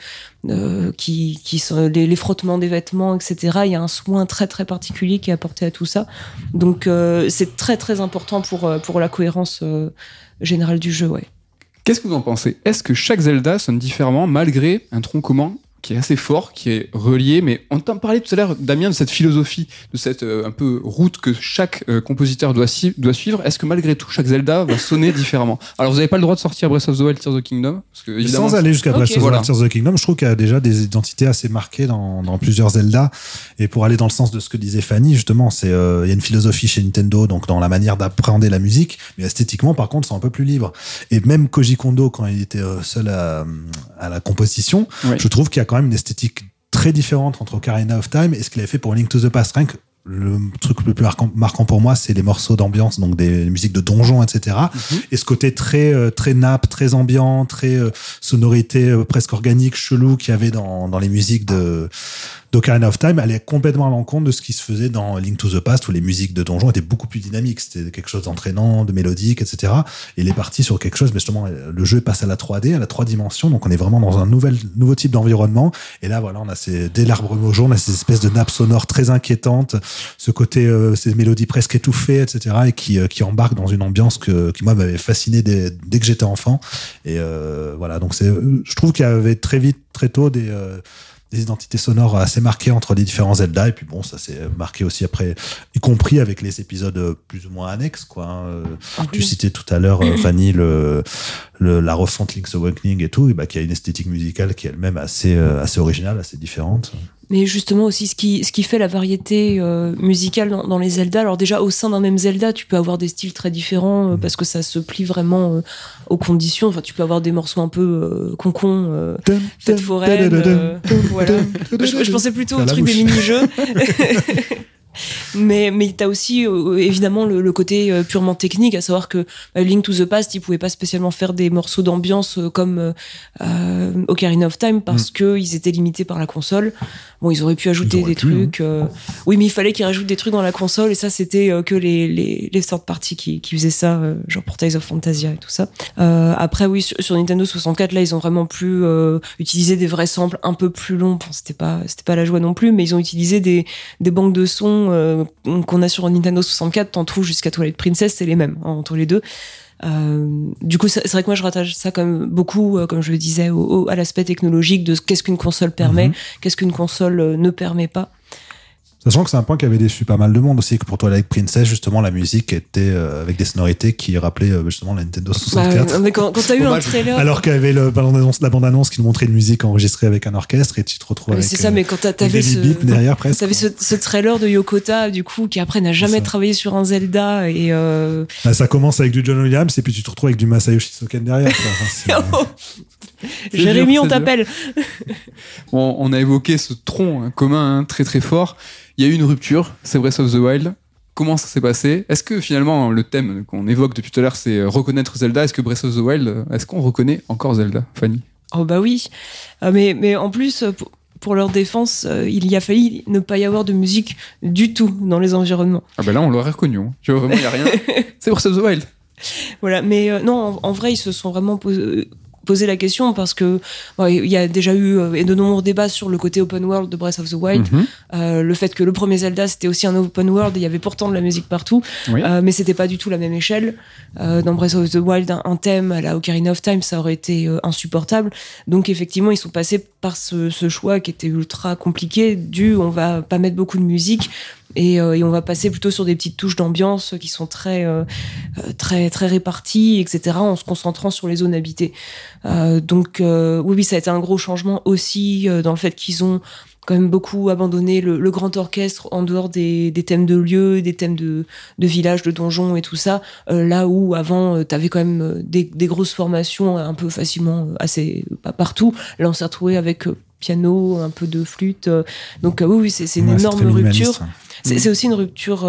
S2: qui sont les frottements des vêtements, etc. Il y a un soin très très particulier qui est apporté à tout ça. Donc c'est très très important pour la cohérence générale du jeu, ouais.
S1: Qu'est-ce que vous en pensez ? Est-ce que chaque Zelda sonne différemment malgré un tronc commun qui est assez fort, qui est relié, mais on t'a parlé tout à l'heure, Damien, de cette philosophie, de cette un peu route que chaque compositeur doit suivre. Est-ce que malgré tout, chaque Zelda va sonner différemment ? Alors, vous n'avez pas le droit de sortir Breath of the Wild, Tears of the Kingdom, parce que, évidemment,
S3: sans aller jusqu'à Breath of the
S1: Voilà.
S3: Wild, Tears of the Kingdom, je trouve qu'il y a déjà des identités assez marquées dans plusieurs Zelda. Et pour aller dans le sens de ce que disait Fanny, justement, il y a une philosophie chez Nintendo, donc dans la manière d'appréhender la musique, mais esthétiquement, par contre, c'est un peu plus libre. Et même Koji Kondo, quand il était seul à la composition,
S1: ouais.
S3: Je trouve qu'il y a quand même une esthétique très différente entre Ocarina of Time et ce qu'il avait fait pour Link to the Past. Rien que le truc le plus marquant pour moi, c'est les morceaux d'ambiance, donc des musiques de donjons, etc. Et ce côté très très nappe, très ambiant, très sonorité presque organique, chelou qu'il y avait dans les musiques d'Ocarina of Time, allait complètement à l'encontre de ce qui se faisait dans Link to the Past, où les musiques de donjons étaient beaucoup plus dynamiques. C'était quelque chose d'entraînant, de mélodique, etc. Et il est parti sur quelque chose, mais justement, le jeu passe à la 3D, à la 3 dimensions, donc on est vraiment dans un nouveau type d'environnement. Et là, voilà, on a dès l'arbre maujon, on a ces espèces de nappes sonores très inquiétantes, ce côté, ces mélodies presque étouffées, etc. et qui embarquent dans une ambiance qui moi, m'avait fasciné dès que j'étais enfant. Et voilà, donc je trouve qu'il y avait très vite, très tôt, des identités sonores assez marquées entre les différents Zelda, et puis bon, ça s'est marqué aussi après, y compris avec les épisodes plus ou moins annexes, quoi. Tu citais tout à l'heure, Fanny, la refonte Link's Awakening et tout, et qui a une esthétique musicale qui est elle-même assez originale, assez différente.
S2: Mais justement aussi, ce qui fait la variété musicale dans les Zelda, alors déjà au sein d'un même Zelda, tu peux avoir des styles très différents parce que ça se plie vraiment aux conditions. Enfin, tu peux avoir des morceaux un peu fête foraine. Voilà. Je pensais plutôt au truc des mini-jeux. Mais t'as aussi évidemment le côté purement technique, à savoir que Link to the Past, ils pouvaient pas spécialement faire des morceaux d'ambiance comme Ocarina of Time parce que ils étaient limités par la console. Bon, ils auraient pu ajouter des trucs. Oui, mais il fallait qu'ils rajoutent des trucs dans la console, et ça c'était que les third parties qui faisaient ça, genre pour Tales of Fantasia et tout ça. Après, oui, sur Nintendo 64, là, ils ont vraiment pu utiliser des vrais samples un peu plus longs. Bon, c'était pas la joie non plus, mais ils ont utilisé des banques de sons qu'on a sur Nintendo 64. T'en trouves jusqu'à Twilight Princess, c'est les mêmes entre les deux. Du coup, c'est vrai que moi je rattache ça comme beaucoup, comme je le disais, à l'aspect technologique de qu'est-ce qu'une console permet, qu'est-ce qu'une console ne permet pas.
S3: Sachant que c'est un point qui avait déçu pas mal de monde aussi, que pour Twilight Princess, justement, la musique était avec des sonorités qui rappelaient justement la Nintendo 64.
S2: Mais quand t'as eu un trailer... Alors
S3: qu'il y avait la bande-annonce qui nous montrait une musique enregistrée avec un orchestre, et tu te retrouves avec...
S2: C'est ça, mais quand t'avais
S3: derrière, presque.
S2: T'avais ce trailer de Yokota, du coup, qui après n'a jamais travaillé sur un Zelda, et...
S3: ça commence avec du John Williams, et puis tu te retrouves avec du Masayoshi Soken derrière.
S2: Jérémy, on t'appelle.
S1: On a évoqué ce tronc commun très très fort. Il y a eu une rupture, c'est Breath of the Wild. Comment ça s'est passé ? Est-ce que finalement le thème qu'on évoque depuis tout à l'heure, c'est reconnaître Zelda ? Est-ce que Breath of the Wild, est-ce qu'on reconnaît encore Zelda, Fanny ?
S2: Oh bah oui, mais en plus, pour leur défense, il y a failli ne pas y avoir de musique du tout dans les environnements.
S1: Ah bah là, on l'aurait reconnu. Tu vois, vraiment, il n'y a rien. C'est Breath of the Wild.
S2: Voilà, mais non, en vrai, ils se sont vraiment poser la question parce que il y a déjà eu de nombreux débats sur le côté open world de Breath of the Wild, le fait que le premier Zelda c'était aussi un open world et il y avait pourtant de la musique partout, mais c'était pas du tout la même échelle. Dans Breath of the Wild, un thème à la Ocarina of Time, ça aurait été insupportable. Donc effectivement, ils sont passés par ce choix qui était ultra compliqué, on va pas mettre beaucoup de musique, Et on va passer plutôt sur des petites touches d'ambiance qui sont très réparties, etc., en se concentrant sur les zones habitées. Donc oui, ça a été un gros changement aussi dans le fait qu'ils ont quand même beaucoup abandonné le grand orchestre en dehors des thèmes de lieux, des thèmes de villages, de donjons et tout ça. Là où avant, t'avais quand même des grosses formations un peu facilement, assez pas partout. Là, on s'est retrouvé avec piano, un peu de flûte. Donc oui, c'est une énorme rupture. C'est aussi une rupture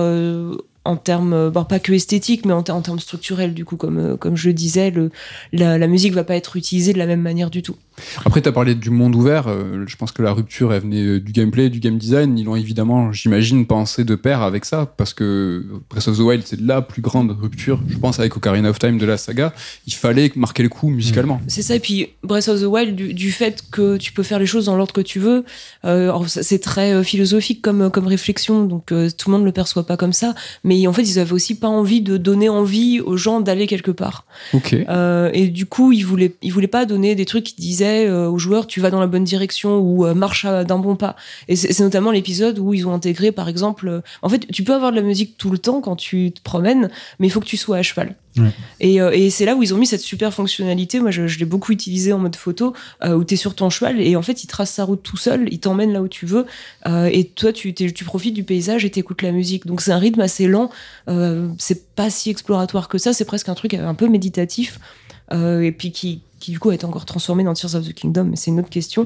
S2: en termes, pas que esthétique, mais en termes structurels, du coup, comme je le disais, la musique va pas être utilisée de la même manière du tout.
S1: Après, tu as parlé du monde ouvert. Je pense que la rupture, elle venait du gameplay, du game design. Ils l'ont évidemment, j'imagine, pensé de pair avec ça, parce que Breath of the Wild, c'est la plus grande rupture, je pense, avec Ocarina of Time de la saga. Il fallait marquer le coup musicalement.
S2: C'est ça, et puis Breath of the Wild, du fait que tu peux faire les choses dans l'ordre que tu veux, c'est très philosophique comme réflexion, donc tout le monde ne le perçoit pas comme ça, mais en fait, ils avaient aussi pas envie de donner envie aux gens d'aller quelque part.
S1: Ok.
S2: Et du coup, ils voulaient pas donner des trucs qui disaient aux joueurs tu vas dans la bonne direction ou marche d'un bon pas. Et c'est notamment l'épisode où ils ont intégré, par exemple, en fait, tu peux avoir de la musique tout le temps quand tu te promènes, mais il faut que tu sois à cheval. Ouais. Et c'est là où ils ont mis cette super fonctionnalité. Moi, je l'ai beaucoup utilisé en mode photo, où t'es sur ton cheval et en fait, il trace sa route tout seul, il t'emmène là où tu veux, et toi, tu profites du paysage et t'écoutes la musique. Donc, c'est un rythme assez lent. C'est pas si exploratoire que ça. C'est presque un truc un peu méditatif, et puis qui du coup a été encore transformé dans Tears of the Kingdom, mais c'est une autre question.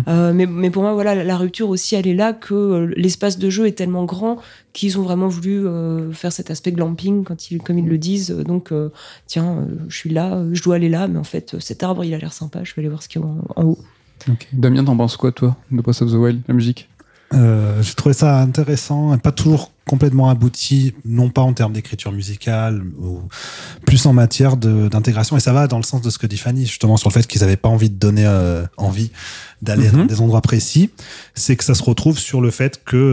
S2: Mais pour moi, voilà, la rupture aussi, elle est là, que l'espace de jeu est tellement grand qu'ils ont vraiment voulu faire cet aspect glamping, comme ils le disent. Donc, tiens, je suis là, je dois aller là, mais en fait, cet arbre, il a l'air sympa, je vais aller voir ce qu'il y a en haut.
S1: Okay. Damien, t'en penses quoi, toi, de Breath of the Wild, la musique ?
S3: J'ai trouvé ça intéressant, pas toujours complètement abouti, non pas en termes d'écriture musicale, ou plus en matière d'intégration, et ça va dans le sens de ce que dit Fanny, justement sur le fait qu'ils n'avaient pas envie de donner envie d'aller dans des endroits précis. C'est que ça se retrouve sur le fait que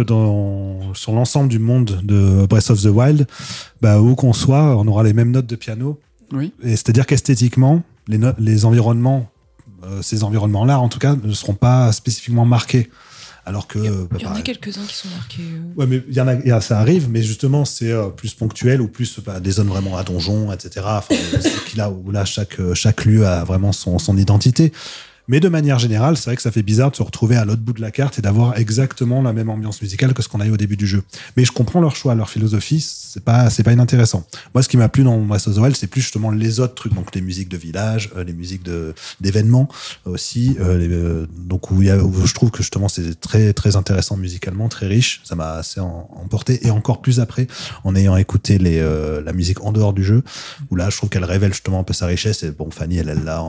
S3: sur l'ensemble du monde de Breath of the Wild, où qu'on soit, on aura les mêmes notes de piano.
S1: Oui.
S3: Et c'est-à-dire qu'esthétiquement, les environnements, ces environnements-là, en tout cas, ne seront pas spécifiquement marqués. Alors que
S2: il y en a quelques-uns qui sont marqués.
S3: Ouais, mais ça arrive, mais justement c'est plus ponctuel ou plus des zones vraiment à donjon, etc. Enfin, c'est là chaque lieu a vraiment son identité. Mais de manière générale, c'est vrai que ça fait bizarre de se retrouver à l'autre bout de la carte et d'avoir exactement la même ambiance musicale que ce qu'on a eu au début du jeu. Mais je comprends leur choix, leur philosophie, c'est pas inintéressant. Moi, ce qui m'a plu dans Breath of the Wild, c'est plus justement les autres trucs, donc les musiques de village, les musiques d'événements aussi, donc où je trouve que justement c'est très très intéressant musicalement, très riche. Ça m'a assez emporté, et encore plus après en ayant écouté la musique en dehors du jeu, où là je trouve qu'elle révèle justement un peu sa richesse. Et bon, Fanny,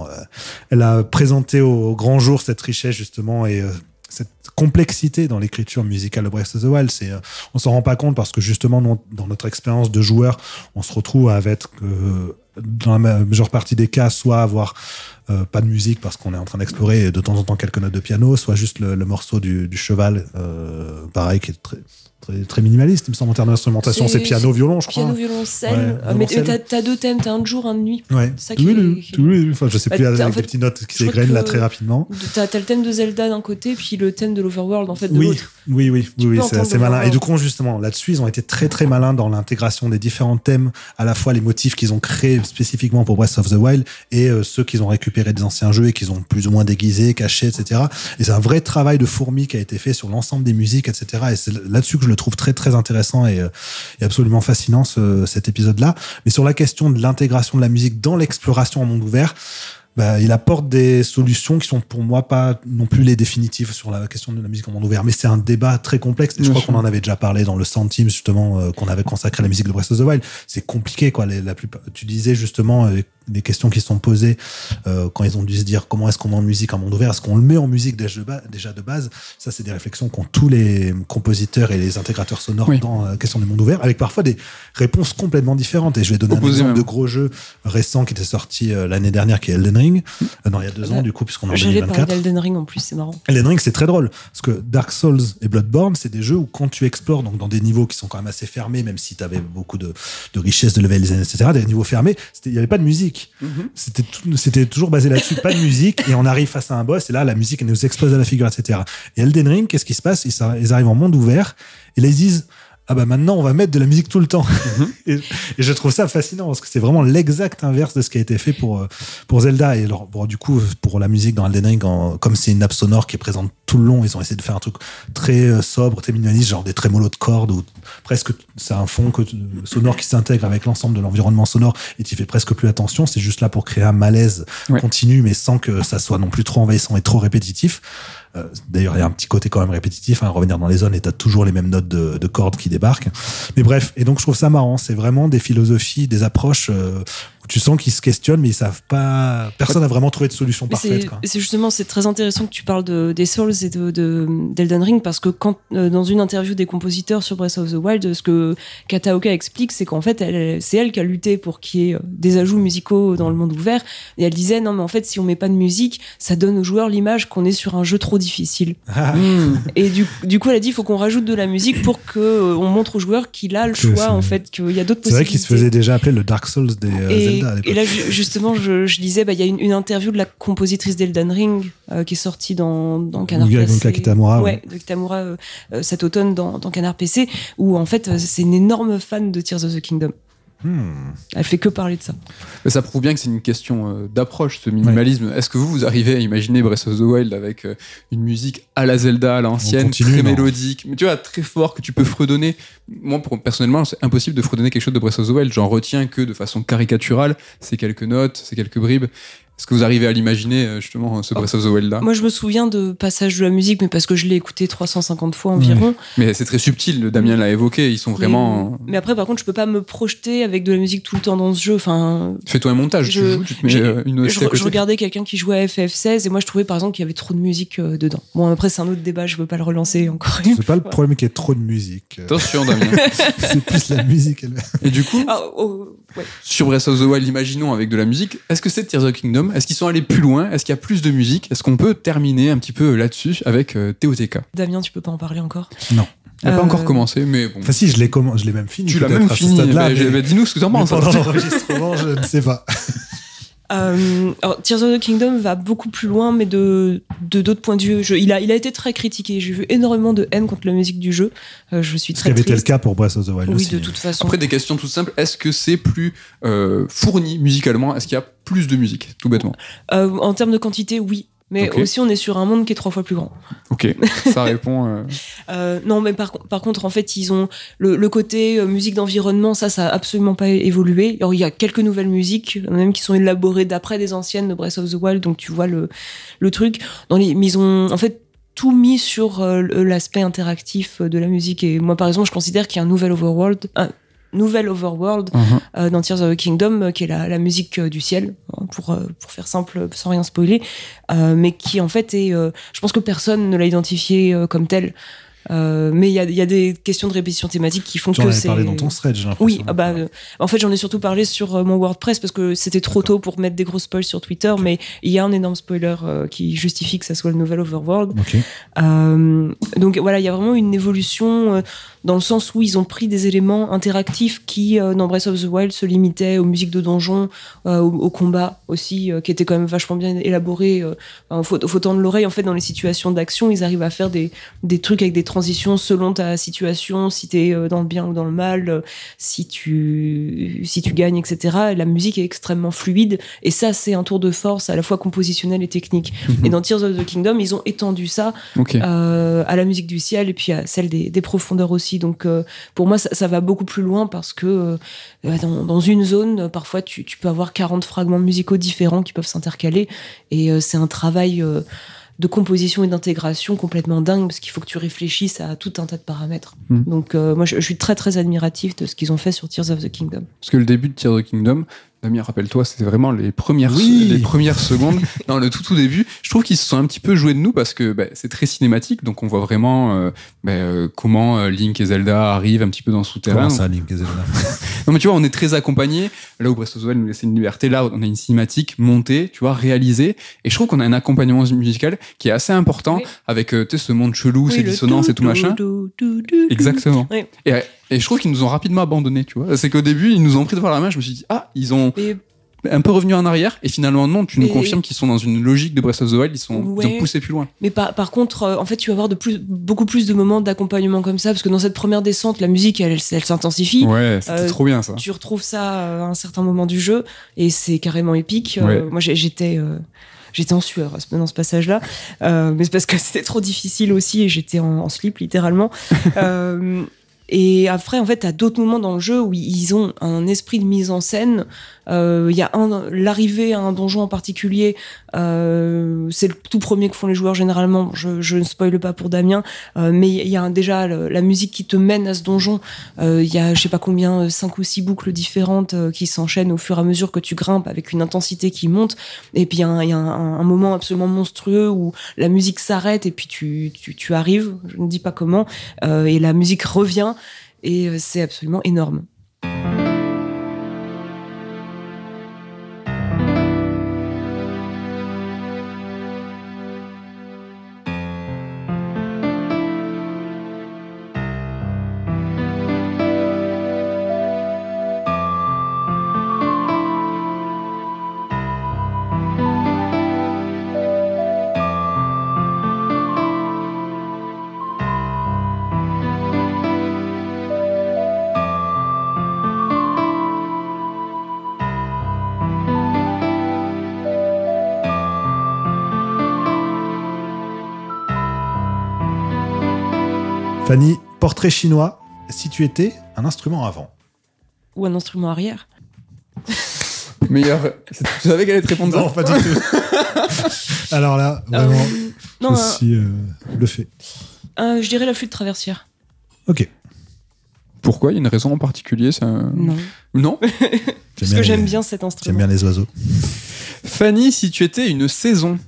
S3: elle a présenté au grand jour cette richesse justement, et cette complexité dans l'écriture musicale de Breath of the Wild. On s'en rend pas compte parce que justement dans notre expérience de joueur, on se retrouve avec dans la majeure partie des cas soit avoir pas de musique parce qu'on est en train d'explorer de temps en temps quelques notes de piano, soit juste le morceau du cheval, pareil, qui est très minimaliste, il me semble, en termes d'instrumentation. C'est piano, violon, je crois.
S2: Piano, violoncelle. Ouais, mais t'as deux thèmes, t'as un de jour, un de nuit.
S3: Ouais.
S2: C'est ça
S3: oui. Enfin, je sais plus, avec des petites notes qui s'égrènent là très rapidement.
S2: T'as le thème de Zelda d'un côté, puis le thème de l'Overworld, en fait, de l'autre.
S3: Oui, c'est assez malin. Et du coup, justement, là-dessus, ils ont été très très malins dans l'intégration des différents thèmes, à la fois les motifs qu'ils ont créés spécifiquement pour Breath of the Wild et ceux qu'ils ont récupérés des anciens jeux et qu'ils ont plus ou moins déguisés, cachés, etc. Et c'est un vrai travail de fourmi qui a été fait sur l'ensemble des musiques, etc. Et c'est là-dessus que je le trouve très très intéressant et absolument fascinant cet épisode-là. Mais sur la question de l'intégration de la musique dans l'exploration en monde ouvert, il apporte des solutions qui sont pour moi pas non plus les définitives sur la question de la musique en monde ouvert, mais c'est un débat très complexe, et je crois qu'on en avait déjà parlé dans le Sound Teams justement, qu'on avait consacré à la musique de Breath of the Wild. C'est compliqué, quoi. Tu disais justement des questions qui se sont posées quand ils ont dû se dire comment est-ce qu'on met en musique en monde ouvert, est-ce qu'on le met en musique déjà de base. Ça, c'est des réflexions qu'ont tous les compositeurs et les intégrateurs sonores dans la question du monde ouvert, avec parfois des réponses complètement différentes. Et je vais donner un exemple de gros jeu récent qui était sorti l'année dernière, qui est Elden Ring. Il y a 2 ans, du coup, puisqu'on est en 2024.
S2: J'allais parler d'Elden Ring en plus, c'est marrant.
S3: Elden Ring, c'est très drôle, parce que Dark Souls et Bloodborne, c'est des jeux où quand tu explores, donc dans des niveaux qui sont quand même assez fermés, même si tu avais beaucoup de richesse de level design, etc., des niveaux fermés, il n'y avait pas de musique. C'était toujours basé là-dessus, pas de musique, et on arrive face à un boss, et là, la musique, elle nous explose à la figure, etc. Et Elden Ring, qu'est-ce qui se passe ? Ils arrivent en monde ouvert, et là, ils disent, ah bah maintenant on va mettre de la musique tout le temps. Et je trouve ça fascinant parce que c'est vraiment l'exact inverse de ce qui a été fait pour Zelda. Et alors, bon, du coup, pour la musique dans Elden Ring, comme c'est une nappe sonore qui est présente tout le long, ils ont essayé de faire un truc très sobre, très minimaliste, genre des trémolos de cordes, ou presque c'est un fond sonore qui s'intègre avec l'ensemble de l'environnement sonore et tu fais presque plus attention. C'est juste là pour créer un malaise continu, mais sans que ça soit non plus trop envahissant et trop répétitif. D'ailleurs, il y a un petit côté quand même répétitif, revenir dans les zones et t'as toujours les mêmes notes de cordes qui débarquent. Mais bref, et donc je trouve ça marrant. C'est vraiment des philosophies, des approches où tu sens qu'ils se questionnent, mais ils savent pas. Personne n'a vraiment trouvé de solution parfaite.
S2: C'est justement, c'est très intéressant que tu parles des Souls et d'Elden Ring, parce que quand dans une interview des compositeurs sur Breath of the Wild, ce que Kataoka explique, c'est qu'en fait, c'est elle qui a lutté pour qu'il y ait des ajouts musicaux dans le monde ouvert. Et elle disait non, mais en fait, si on met pas de musique, ça donne aux joueurs l'image qu'on est sur un jeu trop difficile. Et du coup, elle a dit il faut qu'on rajoute de la musique pour que on montre aux joueurs qu'il a le choix, en fait, qu'il y a d'autres possibilités.
S3: C'est vrai qu'il se faisait déjà appeler le Dark Souls des Zelda.
S2: Et là, justement, je disais, il y a une interview de la compositrice d'Elden Ring qui est sortie dans Canard PC.
S3: Kitamura,
S2: de Kitamura cet automne dans Canard PC, où en fait, c'est une énorme fan de Tears of the Kingdom. Elle fait que parler de ça.
S1: Mais ça prouve bien que c'est une question d'approche, ce minimalisme. Est-ce que vous arrivez à imaginer Breath of the Wild avec une musique à la Zelda, à l'ancienne, très mélodique, mais tu vois, très fort, que tu peux fredonner? Moi, personnellement, c'est impossible de fredonner quelque chose de Breath of the Wild. J'en retiens que de façon caricaturale, ces quelques notes, ces quelques bribes. Est-ce que vous arrivez à l'imaginer, justement, ce Breath of the Wild-là? Moi,
S2: je me souviens de passages de la musique, mais parce que je l'ai écouté 350 fois environ.
S1: Mais c'est très subtil, Damien l'a évoqué, ils sont vraiment...
S2: Mais après, par contre, je peux pas me projeter avec de la musique tout le temps dans ce jeu.
S1: Fais-toi un montage, tu joues, tu te mets une OST à côté.
S2: Je regardais quelqu'un qui jouait à FF16, et moi, je trouvais, par exemple, qu'il y avait trop de musique dedans. Bon, après, c'est un autre débat, je veux pas le relancer encore une fois.
S3: C'est pas le problème qu'il y ait trop de musique.
S1: Attention, Damien.
S3: C'est plus la musique.
S1: Et du coup, sur Breath of the Wild, imaginons avec de la musique, est-ce que c'est Tears of the Kingdom? Est-ce qu'ils sont allés plus loin? Est-ce qu'il y a plus de musique? Est-ce qu'on peut terminer un petit peu là-dessus avec TOTK?
S2: Damien, tu peux pas en parler encore?
S3: Non.
S1: Il n'a pas encore commencé, mais bon.
S3: Enfin si, je l'ai même fini.
S1: Tu l'as même fini. Dis-nous ce que t'en penses.
S3: Pendant l'enregistrement, je ne sais pas.
S2: Alors, Tears of the Kingdom va beaucoup plus loin, mais de d'autres points de vue. Il a été très critiqué. J'ai vu énormément de haine contre la musique du jeu. Je suis très triste.
S3: Ce qui avait été le cas pour Breath of the Wild aussi.
S2: Oui, de toute façon.
S1: Après, des questions toutes simples. Est-ce que c'est plus fourni musicalement? Est-ce qu'il y a plus de musique, tout bêtement?
S2: En termes de quantité, oui. Mais aussi, on est sur un monde qui est 3 fois plus grand.
S1: Ok, ça répond...
S2: non, mais par contre, en fait, ils ont le côté musique d'environnement, ça a absolument pas évolué. Alors, il y a quelques nouvelles musiques, même qui sont élaborées d'après des anciennes de Breath of the Wild, donc tu vois le truc. Mais ils ont, en fait, tout mis sur l'aspect interactif de la musique. Et moi, par exemple, je considère qu'il y a un nouvel overworld... dans Tears of the Kingdom, qui est la musique du ciel, pour faire simple, sans rien spoiler, mais qui en fait est, je pense que personne ne l'a identifié comme tel. Mais il y a des questions de répétition thématique qui font que c'est...
S3: Tu en avais parlé dans ton thread, j'ai l'impression.
S2: Oui, en fait, j'en ai surtout parlé sur mon WordPress parce que c'était trop tôt pour mettre des gros spoils sur Twitter, mais il y a un énorme spoiler qui justifie que ça soit le nouvel Overworld. Donc voilà, il y a vraiment une évolution dans le sens où ils ont pris des éléments interactifs qui, dans Breath of the Wild, se limitaient aux musiques de donjons, au combat aussi, qui étaient quand même vachement bien élaborés. Faut tendre l'oreille, en fait, dans les situations d'action, ils arrivent à faire des trucs avec des transitions selon ta situation, si t'es dans le bien ou dans le mal, si tu gagnes, etc. Et la musique est extrêmement fluide, et ça, c'est un tour de force à la fois compositionnel et technique. Et dans Tears of the Kingdom, ils ont étendu ça à la musique du ciel et puis à celle des profondeurs aussi. Donc pour moi, ça va beaucoup plus loin parce que dans une zone, parfois, tu peux avoir 40 fragments musicaux différents qui peuvent s'intercaler, et c'est un travail de composition et d'intégration complètement dingue, parce qu'il faut que tu réfléchisses à tout un tas de paramètres. Donc moi, je suis très très admiratif de ce qu'ils ont fait sur Tears of the Kingdom.
S1: Parce que le début de Tears of the Kingdom, Damien, rappelle-toi, c'était vraiment les premières secondes, dans le tout début. Je trouve qu'ils se sont un petit peu joués de nous parce que c'est très cinématique, donc on voit vraiment comment Link et Zelda arrivent un petit peu dans le souterrain.
S3: Comment ça, Link et Zelda?
S1: Non, mais tu vois, on est très accompagné. Là où Breath of the Wild nous laissait une liberté, là on a une cinématique montée, tu vois, réalisée. Et je trouve qu'on a un accompagnement musical qui est assez important, avec ce monde chelou, ces dissonances et tout machin. Exactement. Et je trouve qu'ils nous ont rapidement abandonnés, tu vois. C'est qu'au début, ils nous ont pris devant la main, je me suis dit, ils ont un peu revenus en arrière, et finalement non, tu nous
S2: Et-
S1: confirmes qu'ils sont dans une logique de Breath of the Wild, ils ont
S2: Ouais.
S1: poussé plus loin.
S2: Mais par contre, en fait, tu vas avoir beaucoup plus de moments d'accompagnement comme ça, parce que dans cette première descente, la musique, elle s'intensifie.
S1: Ouais, c'était trop bien ça.
S2: Tu retrouves ça à un certain moment du jeu, et c'est carrément épique.
S1: Ouais.
S2: Moi, j'étais en sueur dans ce passage-là, mais c'est parce que c'était trop difficile aussi, et j'étais en slip littéralement. Et après, en fait, t'as d'autres moments dans le jeu où ils ont un esprit de mise en scène. Il y a l'arrivée à un donjon en particulier. C'est le tout premier que font les joueurs généralement. Je ne spoile pas pour Damien, mais il y a déjà la musique qui te mène à ce donjon. Il y a, je sais pas combien, 5 ou 6 boucles différentes qui s'enchaînent au fur et à mesure que tu grimpes avec une intensité qui monte. Et puis il y a un moment absolument monstrueux où la musique s'arrête et puis tu arrives. Je ne dis pas comment. Et la musique revient. Et c'est absolument énorme.
S3: Fanny, portrait chinois, si tu étais un instrument avant.
S2: Ou un instrument arrière.
S1: Meilleur. Tu savais qu'elle allait te répondre ça?
S3: Non, pas du tout. Alors là, vraiment,
S2: Non,
S3: je suis bluffé.
S2: je dirais la flûte traversière.
S3: Ok.
S1: Pourquoi? Il y a une raison en particulier
S2: Non.
S1: Non.
S2: Parce que j'aime bien cet instrument.
S3: J'aime bien les oiseaux.
S1: Fanny, si tu étais une saison.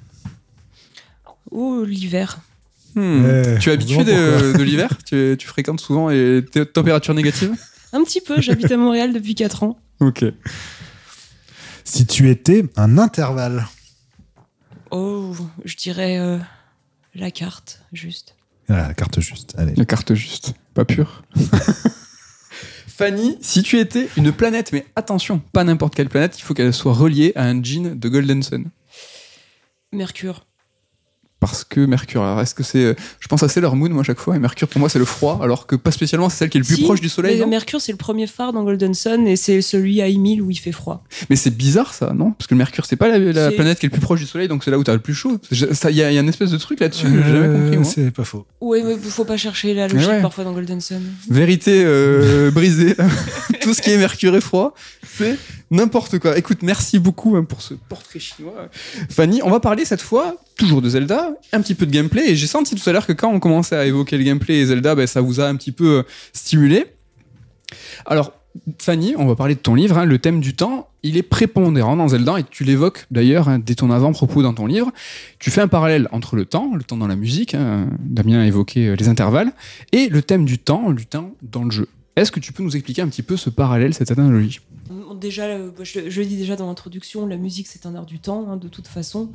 S2: Ou l'hiver.
S1: Tu es habitué de l'hiver? Tu fréquentes souvent les températures négatives?
S2: Un petit peu, j'habite à Montréal depuis 4 ans.
S1: Ok.
S3: Si tu étais un intervalle.
S2: Oh, je dirais la carte, juste.
S3: Ah, la carte juste, allez.
S1: La carte juste, pas pure. Fanny, si tu étais une planète, mais attention, pas n'importe quelle planète, il faut qu'elle soit reliée à un djinn de Golden Sun.
S2: Mercure.
S1: Parce que Mercure, alors est-ce que c'est... Je pense à Sailor Moon, moi, à chaque fois, et Mercure, pour moi, c'est le froid, alors que pas spécialement, c'est celle qui est le plus proche du soleil,
S2: mais
S1: non?
S2: Mercure, c'est le premier phare dans Golden Sun, et c'est celui à Ymil où il fait froid.
S1: Mais c'est bizarre, ça, non? Parce que le Mercure, c'est pas la
S2: C'est-
S1: planète qui est le plus proche du soleil, donc c'est là où t'as le plus chaud. Il y a une espèce de truc là-dessus que j'ai jamais compris, moi.
S3: C'est pas faux.
S2: Ouais, mais faut pas chercher la logique
S1: Ouais.
S2: parfois dans Golden Sun.
S1: Vérité brisée. Tout ce qui est Mercure et froid, c'est n'importe quoi. Écoute, merci beaucoup pour ce portrait chinois. Fanny, on va parler cette fois toujours de Zelda, un petit peu de gameplay, et j'ai senti tout à l'heure que quand on commençait à évoquer le gameplay et Zelda, ben, ça vous a un petit peu stimulé. Alors, Fanny, on va parler de ton livre, hein, le thème du temps, il est prépondérant dans Zelda, et tu l'évoques d'ailleurs dès ton avant-propos dans ton livre. Tu fais un parallèle entre le temps dans la musique, hein, Damien a évoqué les intervalles, et le thème du temps dans le jeu. Est-ce que tu peux nous expliquer un petit peu ce parallèle, cette analogie?
S2: Déjà, je le dis déjà dans l'introduction, la musique c'est un art du temps, hein, de toute façon.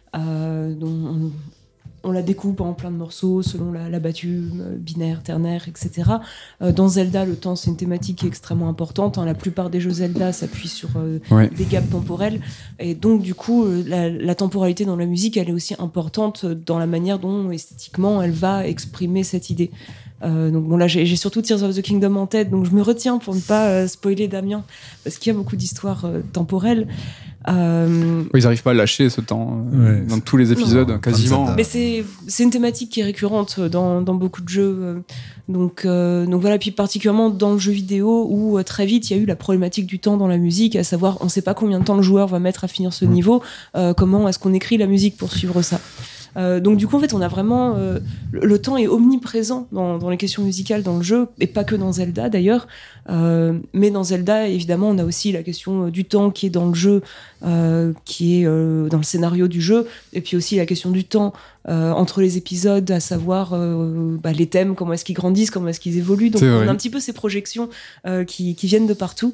S2: Donc on la découpe en plein de morceaux selon la battue binaire, ternaire, etc. Dans Zelda, le temps c'est une thématique qui est extrêmement importante, hein. La plupart des jeux Zelda s'appuient sur des gaps temporels, et donc du coup la temporalité dans la musique elle est aussi importante dans la manière dont esthétiquement elle va exprimer cette idée. Donc bon, là j'ai surtout Tears of the Kingdom en tête, donc je me retiens pour ne pas spoiler Damien parce qu'il y a beaucoup d'histoires temporelles.
S1: Ils n'arrivent pas à lâcher ce temps dans tous les épisodes,
S2: Non.
S1: quasiment.
S2: Mais c'est une thématique qui est récurrente dans beaucoup de jeux. Donc voilà, puis particulièrement dans le jeu vidéo où très vite il y a eu la problématique du temps dans la musique, à savoir on ne sait pas combien de temps le joueur va mettre à finir ce niveau, comment est-ce qu'on écrit la musique pour suivre ça. Donc du coup en fait on a vraiment le temps est omniprésent dans les questions musicales dans le jeu, et pas que dans Zelda d'ailleurs, mais dans Zelda évidemment on a aussi la question du temps qui est dans le jeu, qui est dans le scénario du jeu, et puis aussi la question du temps entre les épisodes, à savoir les thèmes, comment est-ce qu'ils grandissent, comment est-ce qu'ils évoluent, donc on a un petit peu ces projections qui viennent de partout.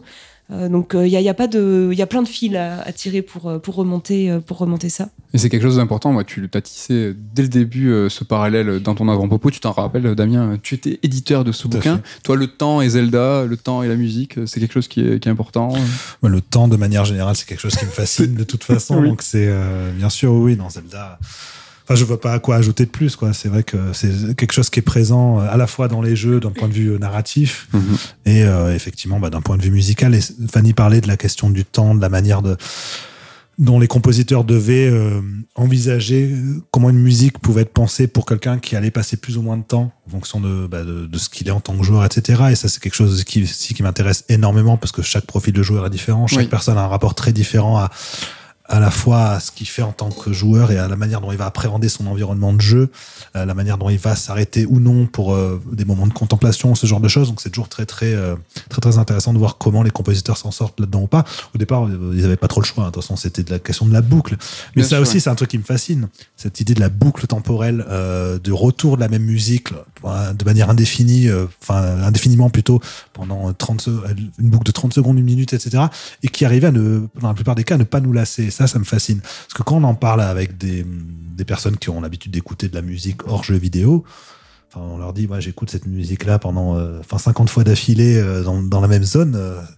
S2: Donc il y a plein de fils à tirer pour remonter ça.
S1: Et c'est quelque chose d'important. Moi, tu t'as tissé dès le début ce parallèle dans ton avant-propos. Tu t'en rappelles, Damien, tu étais éditeur de ce bouquin. Toi, le temps et Zelda, le temps et la musique, c'est quelque chose qui est important.
S3: Le temps, de manière générale, c'est quelque chose qui me fascine de toute façon. Oui. Donc c'est bien sûr, oui, dans Zelda. Enfin, je vois pas à quoi ajouter de plus, quoi. C'est vrai que c'est quelque chose qui est présent à la fois dans les jeux d'un point de vue narratif et effectivement d'un point de vue musical. Et Fanny parlait de la question du temps, de la manière dont les compositeurs devaient envisager comment une musique pouvait être pensée pour quelqu'un qui allait passer plus ou moins de temps en fonction de ce qu'il est en tant que joueur, etc. Et ça, c'est quelque chose qui m'intéresse énormément parce que chaque profil de joueur est différent. Chaque personne a un rapport très différent à la fois à ce qu'il fait en tant que joueur et à la manière dont il va appréhender son environnement de jeu, la manière dont il va s'arrêter ou non pour des moments de contemplation, ce genre de choses. Donc c'est toujours très intéressant de voir comment les compositeurs s'en sortent là-dedans ou pas. Au départ, ils n'avaient pas trop le choix. De toute façon, c'était de la question de la boucle. Mais ça aussi, c'est un truc qui me fascine. Cette idée de la boucle temporelle, de retour de la même musique de manière indéfinie, indéfiniment plutôt, pendant une boucle de 30 secondes, une minute, etc. Et qui arrivait à dans la plupart des cas, à ne pas nous lasser. Ça me fascine. Parce que quand on en parle avec des personnes qui ont l'habitude d'écouter de la musique hors jeu vidéo, on leur dit, j'écoute cette musique-là pendant 50 fois d'affilée dans la même zone.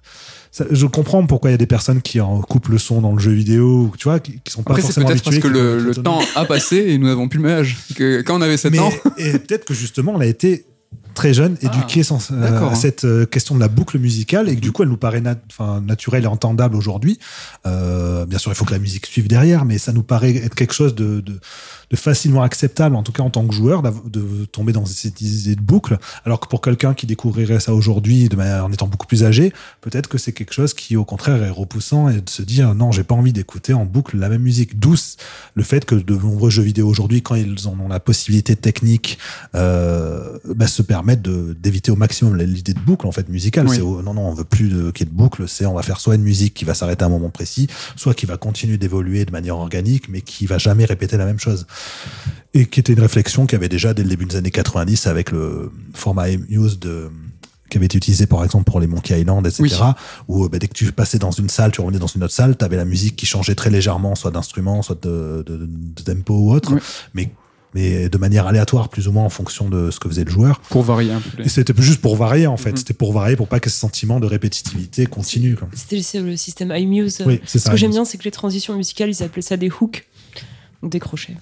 S3: Je comprends pourquoi il y a des personnes qui en coupent le son dans le jeu vidéo, tu vois, qui sont pas forcément habitués.
S1: C'est peut-être parce que le temps a passé et nous n'avons plus le même âge. Quand on avait 7 ans.
S3: Et peut-être que justement, on a été très jeune, éduquée à cette question de la boucle musicale et que du coup elle nous paraît naturelle et entendable aujourd'hui. Bien sûr, il faut que la musique suive derrière, mais ça nous paraît être quelque chose de facilement acceptable, en tout cas en tant que joueur, de tomber dans cette idée de boucle, alors que pour quelqu'un qui découvrirait ça aujourd'hui en étant beaucoup plus âgé, peut-être que c'est quelque chose qui au contraire est repoussant et de se dire non, j'ai pas envie d'écouter en boucle la même musique. D'où le fait que de nombreux jeux vidéo aujourd'hui, quand ils en ont la possibilité technique, se permettent d'éviter au maximum l'idée de boucle en fait musicale. Oui. Non, on veut plus qu'il y ait de boucle, on va faire soit une musique qui va s'arrêter à un moment précis, soit qui va continuer d'évoluer de manière organique, mais qui va jamais répéter la même chose. Et qui était une réflexion qu'il y avait déjà dès le début des années 90 avec le format iMuse qui avait été utilisé par exemple pour les Monkey Island, etc. Où dès que tu passais dans une salle, tu revenais dans une autre salle, tu avais la musique qui changeait très légèrement, soit d'instrument, soit de tempo ou autre, mais de manière aléatoire, plus ou moins en fonction de ce que faisait le joueur.
S1: Pour varier un peu.
S3: Et c'était juste pour varier, en fait. C'était pour varier, pour pas que ce sentiment de répétitivité continue.
S2: C'était le système iMuse.
S3: Oui, c'est ça.
S2: Ce que j'aime bien, c'est que les transitions musicales, ils appelaient ça des hooks. Donc des crochets.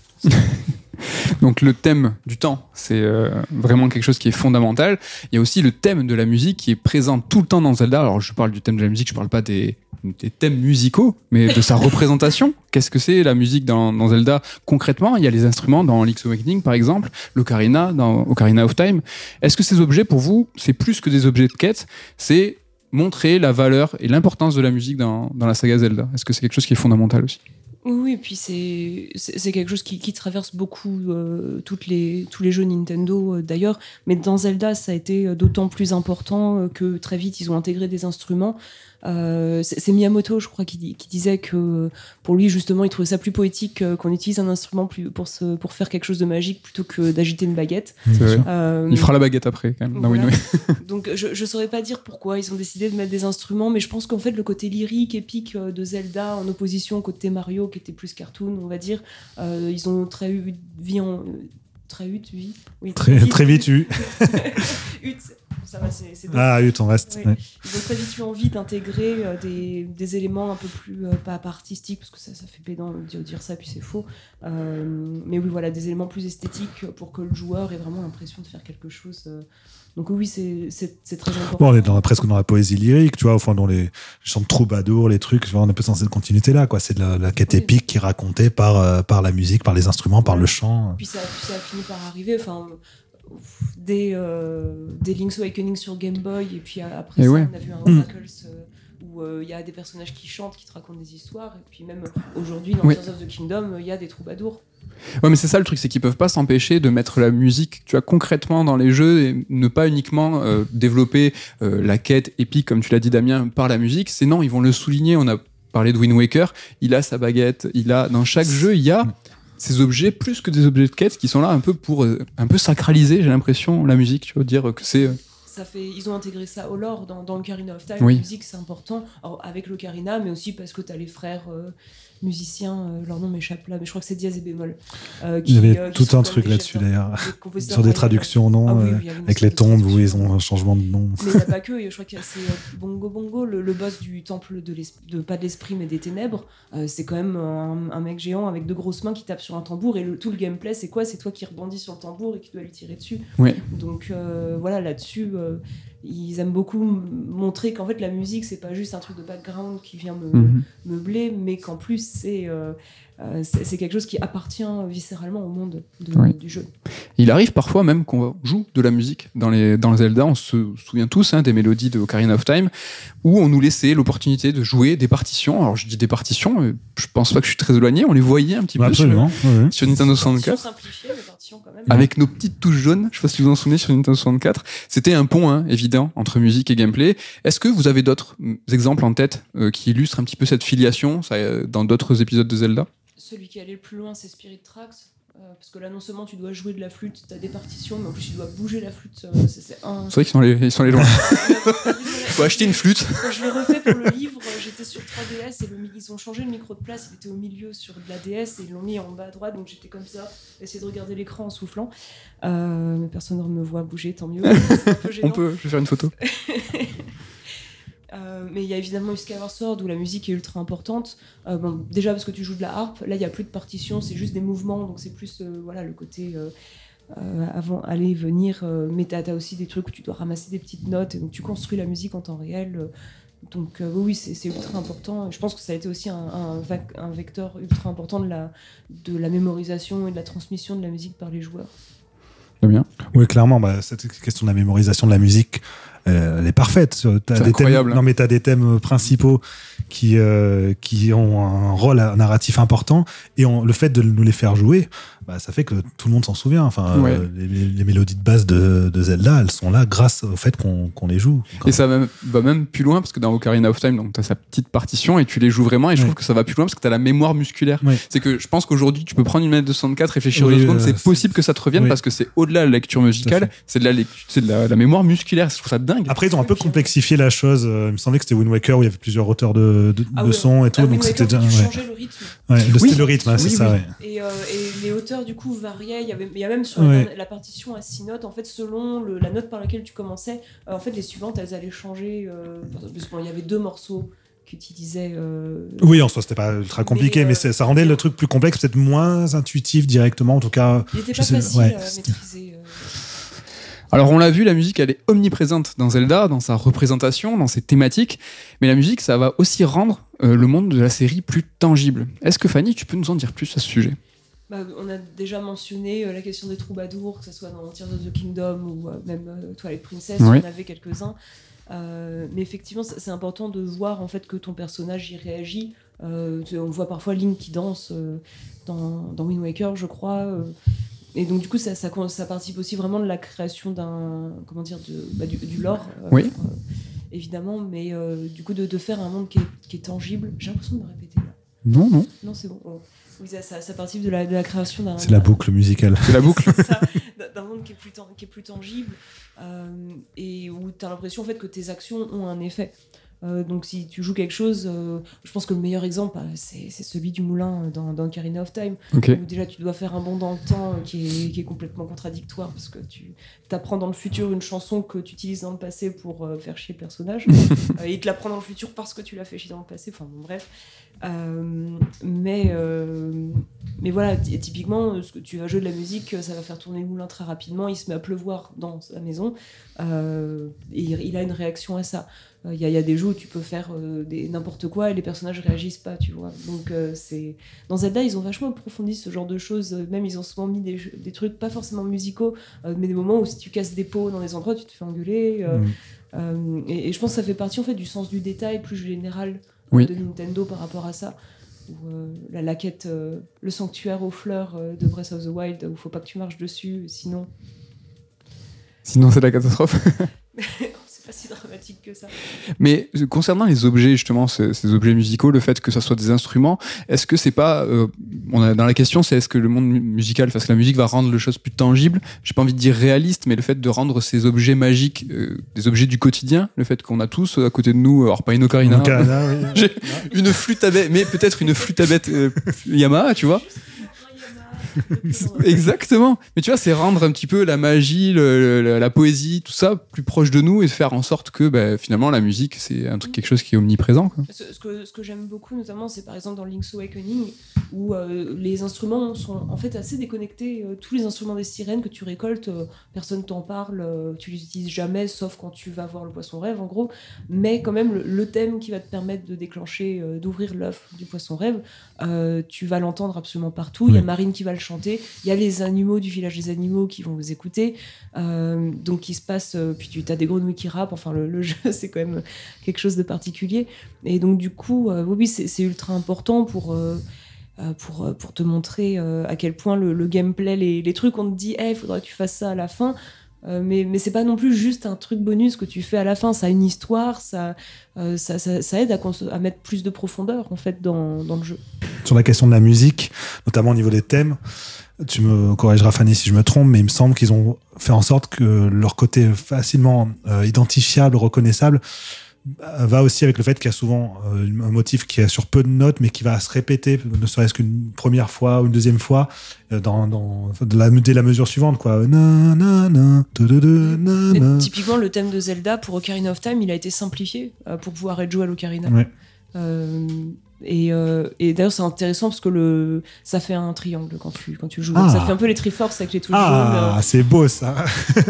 S1: Donc le thème du temps, c'est vraiment quelque chose qui est fondamental. Il y a aussi le thème de la musique qui est présent tout le temps dans Zelda. Alors je parle du thème de la musique, je parle pas des thèmes musicaux, mais de sa représentation. Qu'est-ce que c'est la musique dans Zelda concrètement? Il y a les instruments dans Link's Awakening par exemple, l'ocarina dans Ocarina of Time. Est-ce que ces objets pour vous, c'est plus que des objets de quête? C'est montrer la valeur et l'importance de la musique dans la saga Zelda. Est-ce que c'est quelque chose qui est fondamental aussi?
S2: Oui, et puis c'est quelque chose qui traverse beaucoup tous les jeux Nintendo d'ailleurs, mais dans Zelda ça a été d'autant plus important que très vite ils ont intégré des instruments. C'est Miyamoto, je crois, qui disait que pour lui justement il trouvait ça plus poétique qu'on utilise un instrument pour faire quelque chose de magique plutôt que d'agiter une baguette.
S1: Il fera la baguette après quand même.
S2: Voilà. Donc je saurais pas dire pourquoi ils ont décidé de mettre des instruments, mais je pense qu'en fait le côté lyrique, épique de Zelda en opposition au côté Mario qui était plus cartoon, on va dire, ils ont très vite eu ça va, c'est
S3: on reste.
S2: Oui. Ouais. Ils ont très vite eu envie d'intégrer des éléments un peu plus pas artistiques, parce que ça fait pédant de dire ça, puis c'est faux. Mais oui, voilà, des éléments plus esthétiques pour que le joueur ait vraiment l'impression de faire quelque chose. Donc oui, c'est très important.
S3: Bon, on est presque dans la poésie lyrique, tu vois, au fond, dans les chants de troubadour, les trucs, tu vois, on est un peu dans cette continuité-là, quoi. C'est de la quête épique qui est racontée par la musique, par les instruments, par le chant.
S2: Puis ça a fini par arriver, dès Link's Awakening sur Game Boy, et puis après on a vu un Oracles où il y a des personnages qui chantent, qui te racontent des histoires, et puis même aujourd'hui dans Tears of the Kingdom, il y a des troubadours.
S1: Ouais, mais c'est ça le truc, c'est qu'ils peuvent pas s'empêcher de mettre la musique, tu vois, concrètement dans les jeux et ne pas uniquement développer la quête épique, comme tu l'as dit Damien, par la musique. C'est non, ils vont le souligner. On a parlé de Wind Waker, il a sa baguette, dans chaque jeu, il y a ces objets plus que des objets de quête qui sont là un peu pour un peu sacraliser, j'ai l'impression, la musique, tu vois, dire que c'est
S2: ils ont intégré ça au lore dans Ocarina of Time.
S1: Oui.
S2: La musique, c'est important. Alors, avec l'Ocarina, mais aussi parce que t'as les frères musiciens, leur nom m'échappe là, mais je crois que c'est Diaz et Bémol.
S3: Il y avait tout un truc là-dessus d'ailleurs, sur des traductions, non, avec les tombes où ils ont un changement de nom.
S2: Mais il n'y a pas que, je crois que c'est Bongo Bongo, le boss du temple pas de l'esprit mais des ténèbres. C'est quand même un mec géant avec 2 grosses mains qui tape sur un tambour, et tout le gameplay, c'est quoi ? C'est toi qui rebondis sur le tambour et qui dois lui tirer dessus.
S1: Oui.
S2: Donc voilà, là-dessus, ils aiment beaucoup montrer qu'en fait la musique, c'est pas juste un truc de background qui vient meubler, mais qu'en plus c'est quelque chose qui appartient viscéralement au monde du jeu.
S1: Il arrive parfois même qu'on joue de la musique dans Zelda. On se souvient tous des mélodies de Ocarina of Time, où on nous laissait l'opportunité de jouer des partitions. Alors je dis des partitions, je pense pas que je suis très éloigné, on les voyait un petit peu sur Nintendo 64.
S2: Simplifié, les partitions quand même.
S1: Avec nos petites touches jaunes, je sais pas si vous vous en souvenez, sur Nintendo 64. C'était un pont évident entre musique et gameplay. Est-ce que vous avez d'autres exemples en tête qui illustrent un petit peu cette filiation dans d'autres épisodes de Zelda ?
S2: Celui qui allait le plus loin, c'est Spirit Tracks. Parce que là, non seulement tu dois jouer de la flûte, t'as des partitions, mais en plus tu dois bouger la flûte. C'est
S1: vrai qu'ils sont les loin. Faut acheter une flûte.
S2: Quand je l'ai refait pour le livre, j'étais sur 3DS et ils ont changé le micro de place. Il était au milieu sur de la DS et ils l'ont mis en bas à droite, donc j'étais comme ça, essayer de regarder l'écran en soufflant. Mais personne ne me voit bouger, tant mieux.
S1: Je vais faire une photo.
S2: Mais il y a évidemment Skyward Sword où la musique est ultra importante. Déjà parce que tu joues de la harpe, là il n'y a plus de partition, c'est juste des mouvements, donc c'est plus le côté avant, aller, venir. Mais t'as aussi des trucs où tu dois ramasser des petites notes, et donc tu construis la musique en temps réel. Donc oui, c'est ultra important. Je pense que ça a été aussi un vecteur ultra important de la mémorisation et de la transmission de la musique par les joueurs.
S1: Très bien.
S3: Oui, clairement, cette question de la mémorisation de la musique, elle est parfaite.
S1: C'est incroyable.
S3: Non, mais t'as des thèmes principaux qui ont un rôle narratif important, et le fait de nous les faire jouer, ça fait que tout le monde s'en souvient. Enfin, les mélodies de base de Zelda, elles sont là grâce au fait qu'on les joue.
S1: Et ça va même plus loin, parce que dans Ocarina of Time, donc t'as sa petite partition et tu les joues vraiment, et je trouve que ça va plus loin parce que t'as la mémoire musculaire. C'est que je pense qu'aujourd'hui, tu peux prendre une manette de 64, réfléchir 2 secondes, c'est possible que ça te revienne, parce que c'est au-delà de la lecture musicale, c'est de la mémoire musculaire. Je trouve ça dingue.
S3: Après, ils ont un peu complexifié la chose. Il me semblait que c'était Wind Waker où il y avait plusieurs auteurs de son et tout, donc c'était
S2: déjà changer le rythme.
S3: C'était le rythme, c'est ça.
S2: Et les hauteurs du coup variaient. Il y a même sur la partition à 6 notes, en fait, selon la note par laquelle tu commençais, en fait, les suivantes, elles allaient changer. Il y avait 2 morceaux qui utilisaient.
S3: Oui, en soi, c'était pas ultra compliqué, mais ça rendait le truc plus complexe, peut-être moins intuitif directement, en tout cas.
S2: Il était pas facile à maîtriser.
S1: Alors on l'a vu, la musique elle est omniprésente dans Zelda, dans sa représentation, dans ses thématiques, mais la musique ça va aussi rendre le monde de la série plus tangible. Est-ce que Fanny, tu peux nous en dire plus à ce sujet ?
S2: On a déjà mentionné la question des troubadours, que ce soit dans Tears of the Kingdom ou même Twilight Princess, il y en avait quelques-uns. Mais effectivement, c'est important de voir en fait que ton personnage y réagit. On voit parfois Link qui danse dans Wind Waker, je crois. Et donc du coup, ça participe aussi vraiment de la création du lore, évidemment, mais du coup de faire un monde qui est tangible. J'ai l'impression de me répéter là. Non, c'est bon. Oui, ça participe de la création d'un.
S3: C'est la boucle musicale.
S1: C'est la boucle.
S2: C'est ça, d'un monde qui est plus tangible, et où tu as l'impression en fait que tes actions ont un effet. Donc si tu joues quelque chose, je pense que le meilleur exemple, c'est celui du moulin dans Ocarina of Time, où déjà tu dois faire un bond dans le temps qui est complètement contradictoire, parce que tu t'apprends dans le futur une chanson que tu utilises dans le passé pour faire chier le personnage, et il te l'apprend dans le futur parce que tu l'as fait chier dans le passé, enfin bon, bref. Mais voilà, typiquement, ce que tu vas jouer de la musique, ça va faire tourner le moulin très rapidement, il se met à pleuvoir dans sa maison, et il a une réaction à ça. Il y a des jeux où tu peux faire n'importe quoi et les personnages réagissent pas, tu vois. Donc dans Zelda, ils ont vachement approfondi ce genre de choses. Même ils ont souvent mis des trucs pas forcément musicaux, mais des moments où si tu casses des pots dans des endroits, tu te fais engueuler. Et je pense que ça fait partie en fait du sens du détail plus général de Nintendo par rapport à ça. Où, la quête, le sanctuaire aux fleurs de Breath of the Wild, où faut pas que tu marches dessus, sinon
S1: c'est la catastrophe.
S2: pas si dramatique que ça.
S1: Mais concernant les objets, justement, ces objets musicaux, le fait que ça soit des instruments, est-ce que c'est pas... dans la question, c'est est-ce que le monde musical, parce que la musique va rendre les choses plus tangibles, j'ai pas envie de dire réaliste, mais le fait de rendre ces objets magiques des objets du quotidien, le fait qu'on a tous à côté de nous, alors pas une ocarina,
S3: oui.
S1: j'ai une flûte à bec, mais peut-être une flûte à bec Yamaha, tu vois. Exactement. Mais tu vois, c'est rendre un petit peu la magie, la poésie, tout ça plus proche de nous et faire en sorte que finalement la musique c'est quelque chose qui est omniprésent, quoi.
S2: Ce que j'aime beaucoup notamment, c'est par exemple dans Link's Awakening où les instruments sont en fait assez déconnectés. Tous les instruments des sirènes que tu récoltes, personne t'en parle, tu les utilises jamais sauf quand tu vas voir le poisson rêve en gros. Mais quand même le thème qui va te permettre de déclencher, d'ouvrir l'œuf du poisson rêve, tu vas l'entendre absolument partout. Il y a Marine qui va le chanter, il y a les animaux du village des animaux qui vont vous écouter, donc il se passe, puis tu as des grenouilles qui rappent, enfin le jeu c'est quand même quelque chose de particulier, et donc du coup oui c'est ultra important pour te montrer à quel point le gameplay, les trucs on te dit il faudrait que tu fasses ça à la fin, mais c'est pas non plus juste un truc bonus que tu fais à la fin, ça a une histoire, ça aide à mettre plus de profondeur en fait dans le jeu.
S3: Sur la question de la musique, notamment au niveau des thèmes, tu me corrigeras Fanny si je me trompe, mais il me semble qu'ils ont fait en sorte que leur côté facilement identifiable, reconnaissable, va aussi avec le fait qu'il y a souvent un motif qui est sur peu de notes mais qui va se répéter ne serait-ce qu'une première fois ou une deuxième fois dès la mesure suivante, quoi.
S2: Typiquement le thème de Zelda pour Ocarina of Time, il a été simplifié pour pouvoir être joué à l'Ocarina. Et d'ailleurs c'est intéressant parce que ça fait un triangle quand tu joues. Ça fait un peu les Triforce avec les touches jaunes.
S3: C'est beau ça.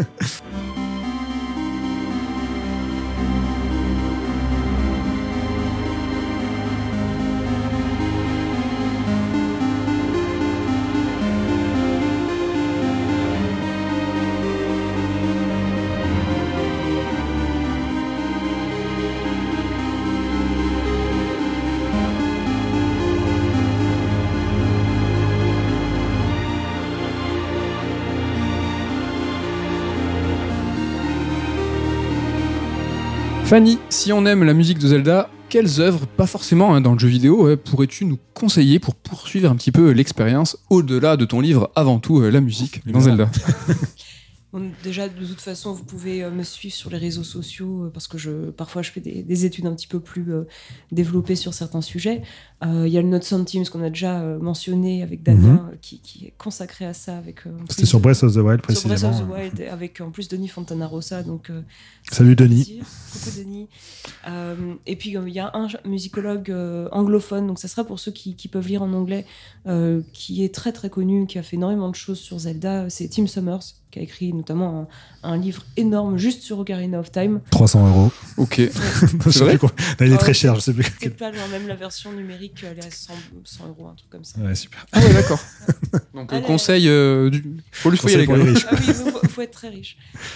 S1: Fanny, si on aime la musique de Zelda, quelles œuvres, pas forcément dans le jeu vidéo, pourrais-tu nous conseiller pour poursuivre un petit peu l'expérience au-delà de ton livre, avant tout la musique dans Zelda?
S2: Bon, déjà, de toute façon, vous pouvez me suivre sur les réseaux sociaux parce que parfois je fais des études un petit peu plus développées sur certains sujets. Il y a le Note Sound Teams qu'on a déjà mentionné avec Damien, qui est consacré à ça.
S3: C'était sur Breath of the Wild précisément.
S2: Sur Breath of the Wild, avec en plus Denis Fontana-Rossa. Donc,
S3: salut Denis.
S2: Coucou Denis. Et puis il y a un musicologue anglophone, donc ça sera pour ceux qui peuvent lire en anglais, qui est très très connu, qui a fait énormément de choses sur Zelda. C'est Tim Summers, qui a écrit notamment un livre énorme juste sur Ocarina of Time.
S3: 300€.
S1: Ok.
S3: C'est vrai. Il est très cher, je sais plus.
S2: C'est pas même la version numérique, elle est à 100€, un truc comme ça.
S3: Ouais, super.
S1: Ah ouais, d'accord. Donc conseil faut y aller.
S2: Il faut être très riche.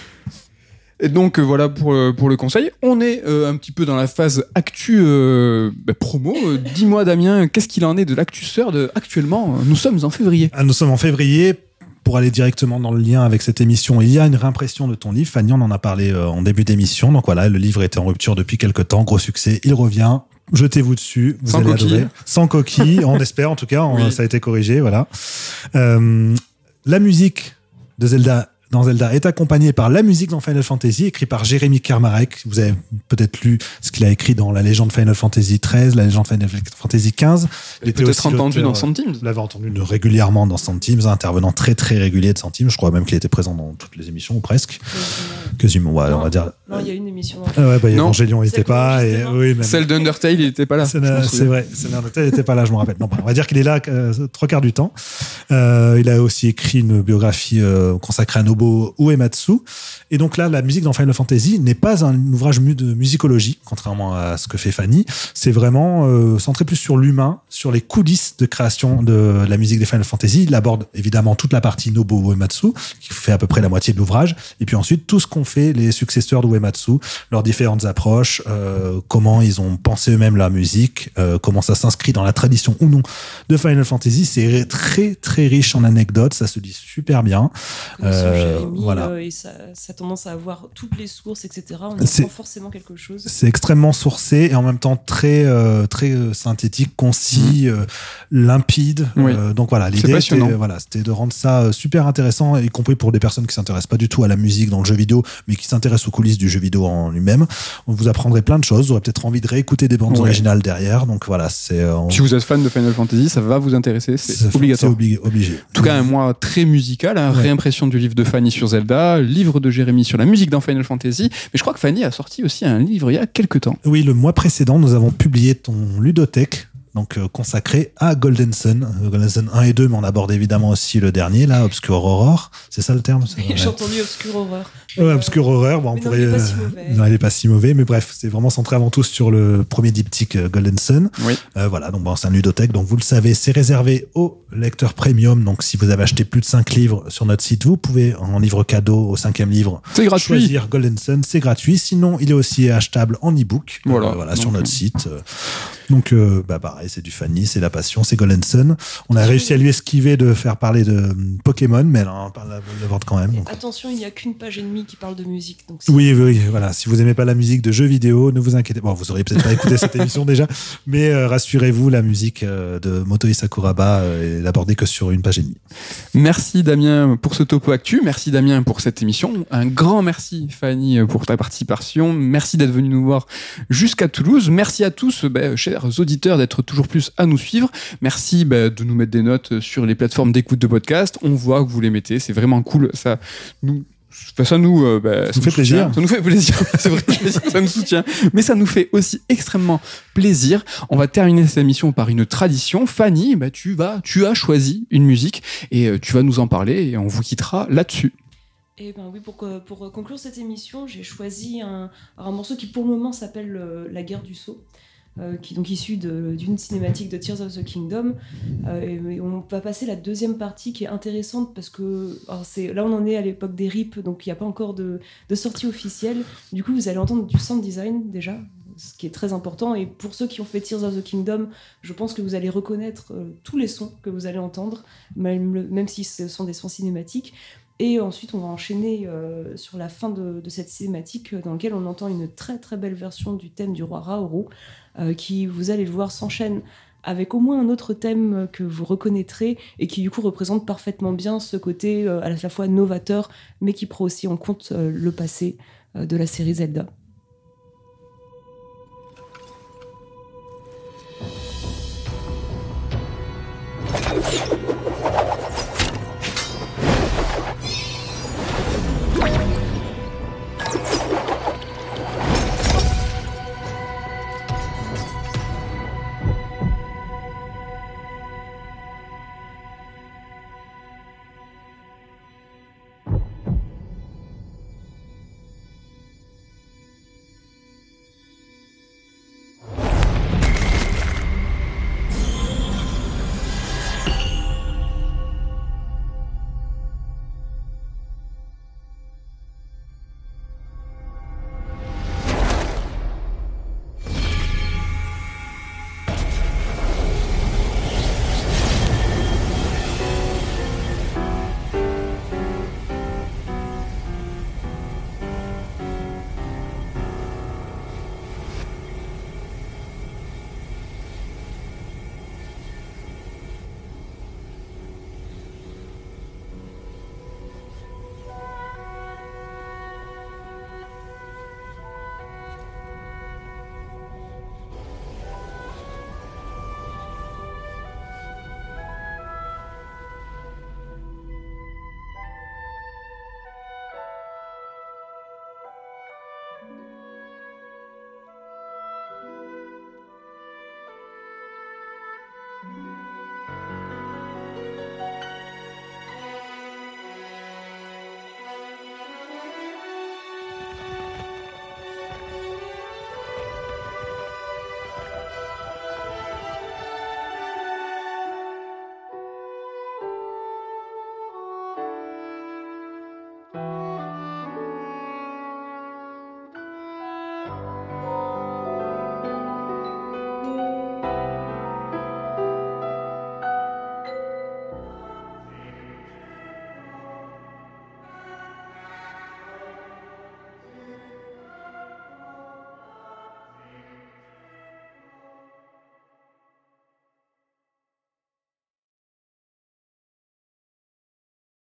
S1: Et donc voilà pour le conseil. On est un petit peu dans la phase actu promo. Dis-moi Damien, qu'est-ce qu'il en est de l'actu Third actuellement? Nous sommes en février.
S3: Nous sommes en février. Pour aller directement dans le lien avec cette émission, il y a une réimpression de ton livre. Fanny, on en a parlé en début d'émission. Donc voilà, le livre était en rupture depuis quelques temps. Gros succès, il revient. Jetez-vous dessus, vous allez adorer. Sans coquille, on espère en tout cas. Oui. Ça a été corrigé, voilà. La musique de Zelda dans Zelda est accompagnée par la musique dans Final Fantasy, écrit par Jérémy Kermarek. Vous avez peut-être lu ce qu'il a écrit dans la légende Final Fantasy XIII, la légende Final Fantasy XV.
S1: Il était peut-être entendu dans Soundteams.
S3: Vous l'avez entendu régulièrement dans Soundteams, intervenant très très régulier de Soundteams. Je crois même qu'il était présent dans toutes les émissions, ou presque. Quasiment, ouais, on va dire.
S2: Non, il y a une émission.
S3: Evangelion, il n'était pas.
S1: Celle d'Undertale, il n'était pas là.
S3: C'est vrai, celle d'Undertale, il n'était pas là, je me rappelle. Non, on va dire qu'il est là 3/4 du temps. Il a aussi écrit une biographie consacrée à Nobuo Uematsu. Et donc là, la musique dans Final Fantasy n'est pas un ouvrage de musicologie, contrairement à ce que fait Fanny. C'est vraiment centré plus sur l'humain, sur les coulisses de création de la musique des Final Fantasy. Il aborde évidemment toute la partie Nobuo Uematsu, qui fait à peu près la moitié de l'ouvrage. Et puis ensuite, tout ce qu'ont fait les successeurs d'Uematsu, leurs différentes approches, comment ils ont pensé eux-mêmes la musique, comment ça s'inscrit dans la tradition ou non de Final Fantasy. C'est très très riche en anecdotes, ça se lit super bien.
S2: Comment sont Jérémy,
S3: voilà.
S2: et ça a tendance à avoir toutes les sources, etc. On apprend forcément quelque chose.
S3: C'est extrêmement sourcé et en même temps très synthétique, concis, limpide.
S1: Oui.
S3: Donc voilà, l'idée c'était de rendre ça super intéressant, y compris pour des personnes qui s'intéressent pas du tout à la musique dans le jeu vidéo, mais qui s'intéressent aux coulisses du jeu vidéo en lui-même. On vous apprendrez plein de choses. Vous aurez peut-être envie de réécouter des bandes originales derrière. Donc voilà, c'est.
S1: Si vous êtes fan de Final Fantasy, ça va vous intéresser. C'est obligatoire.
S3: C'est obligé.
S1: En tout cas, un mois très musical, réimpression du livre de Fanny sur Zelda, livre de Jérémy sur la musique dans Final Fantasy. Mais je crois que Fanny a sorti aussi un livre il y a quelques temps.
S3: Oui, le mois précédent, nous avons publié ton ludothèque, donc consacré à Golden Sun. Golden Sun 1 et 2, mais on aborde évidemment aussi le dernier, là, Obscure Horror. C'est ça le terme?
S2: J'ai entendu Obscure Horror.
S3: Ouais, Obscure Horror, bon, on pourrait.
S2: Il est pas si mauvais.
S3: Non, il est pas si mauvais, mais bref, c'est vraiment centré avant tout sur le premier diptyque Golden Sun.
S1: Oui.
S3: Voilà, donc bon, c'est un ludothèque, donc vous le savez, c'est réservé aux lecteurs premium. Donc si vous avez acheté plus de 5 livres sur notre site, vous pouvez en livre cadeau au 5e livre choisir Golden Sun, c'est gratuit. Sinon, il est aussi achetable en e-book, voilà, sur notre site. Donc, pareil, c'est du Fanny, c'est la passion, c'est Golden Sun. On a réussi à lui esquiver de faire parler de Pokémon, mais elle en parle la vente quand même. Donc.
S2: Attention, il n'y a qu'une page et demie qui parle de musique. Donc
S3: oui, voilà. Si vous aimez pas la musique de jeux vidéo, ne vous inquiétez pas. Bon, vous auriez peut-être pas écouté cette émission déjà, mais rassurez-vous, la musique de Motoi Sakuraba est abordée que sur une page et demie.
S1: Merci Damien pour ce topo actu. Merci Damien pour cette émission. Un grand merci Fanny pour ta participation. Merci d'être venu nous voir jusqu'à Toulouse. Merci à tous, chers auditeurs, d'être toujours plus à nous suivre. Merci de nous mettre des notes sur les plateformes d'écoute de podcast. On voit que vous les mettez. C'est vraiment cool. Ça nous fait
S3: plaisir.
S1: Ça nous fait plaisir. C'est vrai, ça nous soutient. Mais ça nous fait aussi extrêmement plaisir. On va terminer cette émission par une tradition. Fanny, tu as choisi une musique et tu vas nous en parler et on vous quittera là-dessus.
S2: Eh ben oui, pour conclure cette émission, j'ai choisi un morceau qui pour le moment s'appelle La guerre du sceau. Qui est donc issu d'une cinématique de Tears of the Kingdom. Et on va passer la deuxième partie qui est intéressante parce que là on en est à l'époque des RIP, donc il n'y a pas encore de sortie officielle. Du coup vous allez entendre du sound design déjà, ce qui est très important. Et pour ceux qui ont fait Tears of the Kingdom, je pense que vous allez reconnaître tous les sons que vous allez entendre, même si ce sont des sons cinématiques. Et ensuite, on va enchaîner sur la fin de cette cinématique dans laquelle on entend une très très belle version du thème du roi Raoru qui, vous allez le voir, s'enchaîne avec au moins un autre thème que vous reconnaîtrez et qui du coup représente parfaitement bien ce côté à la fois novateur mais qui prend aussi en compte le passé de la série Zelda.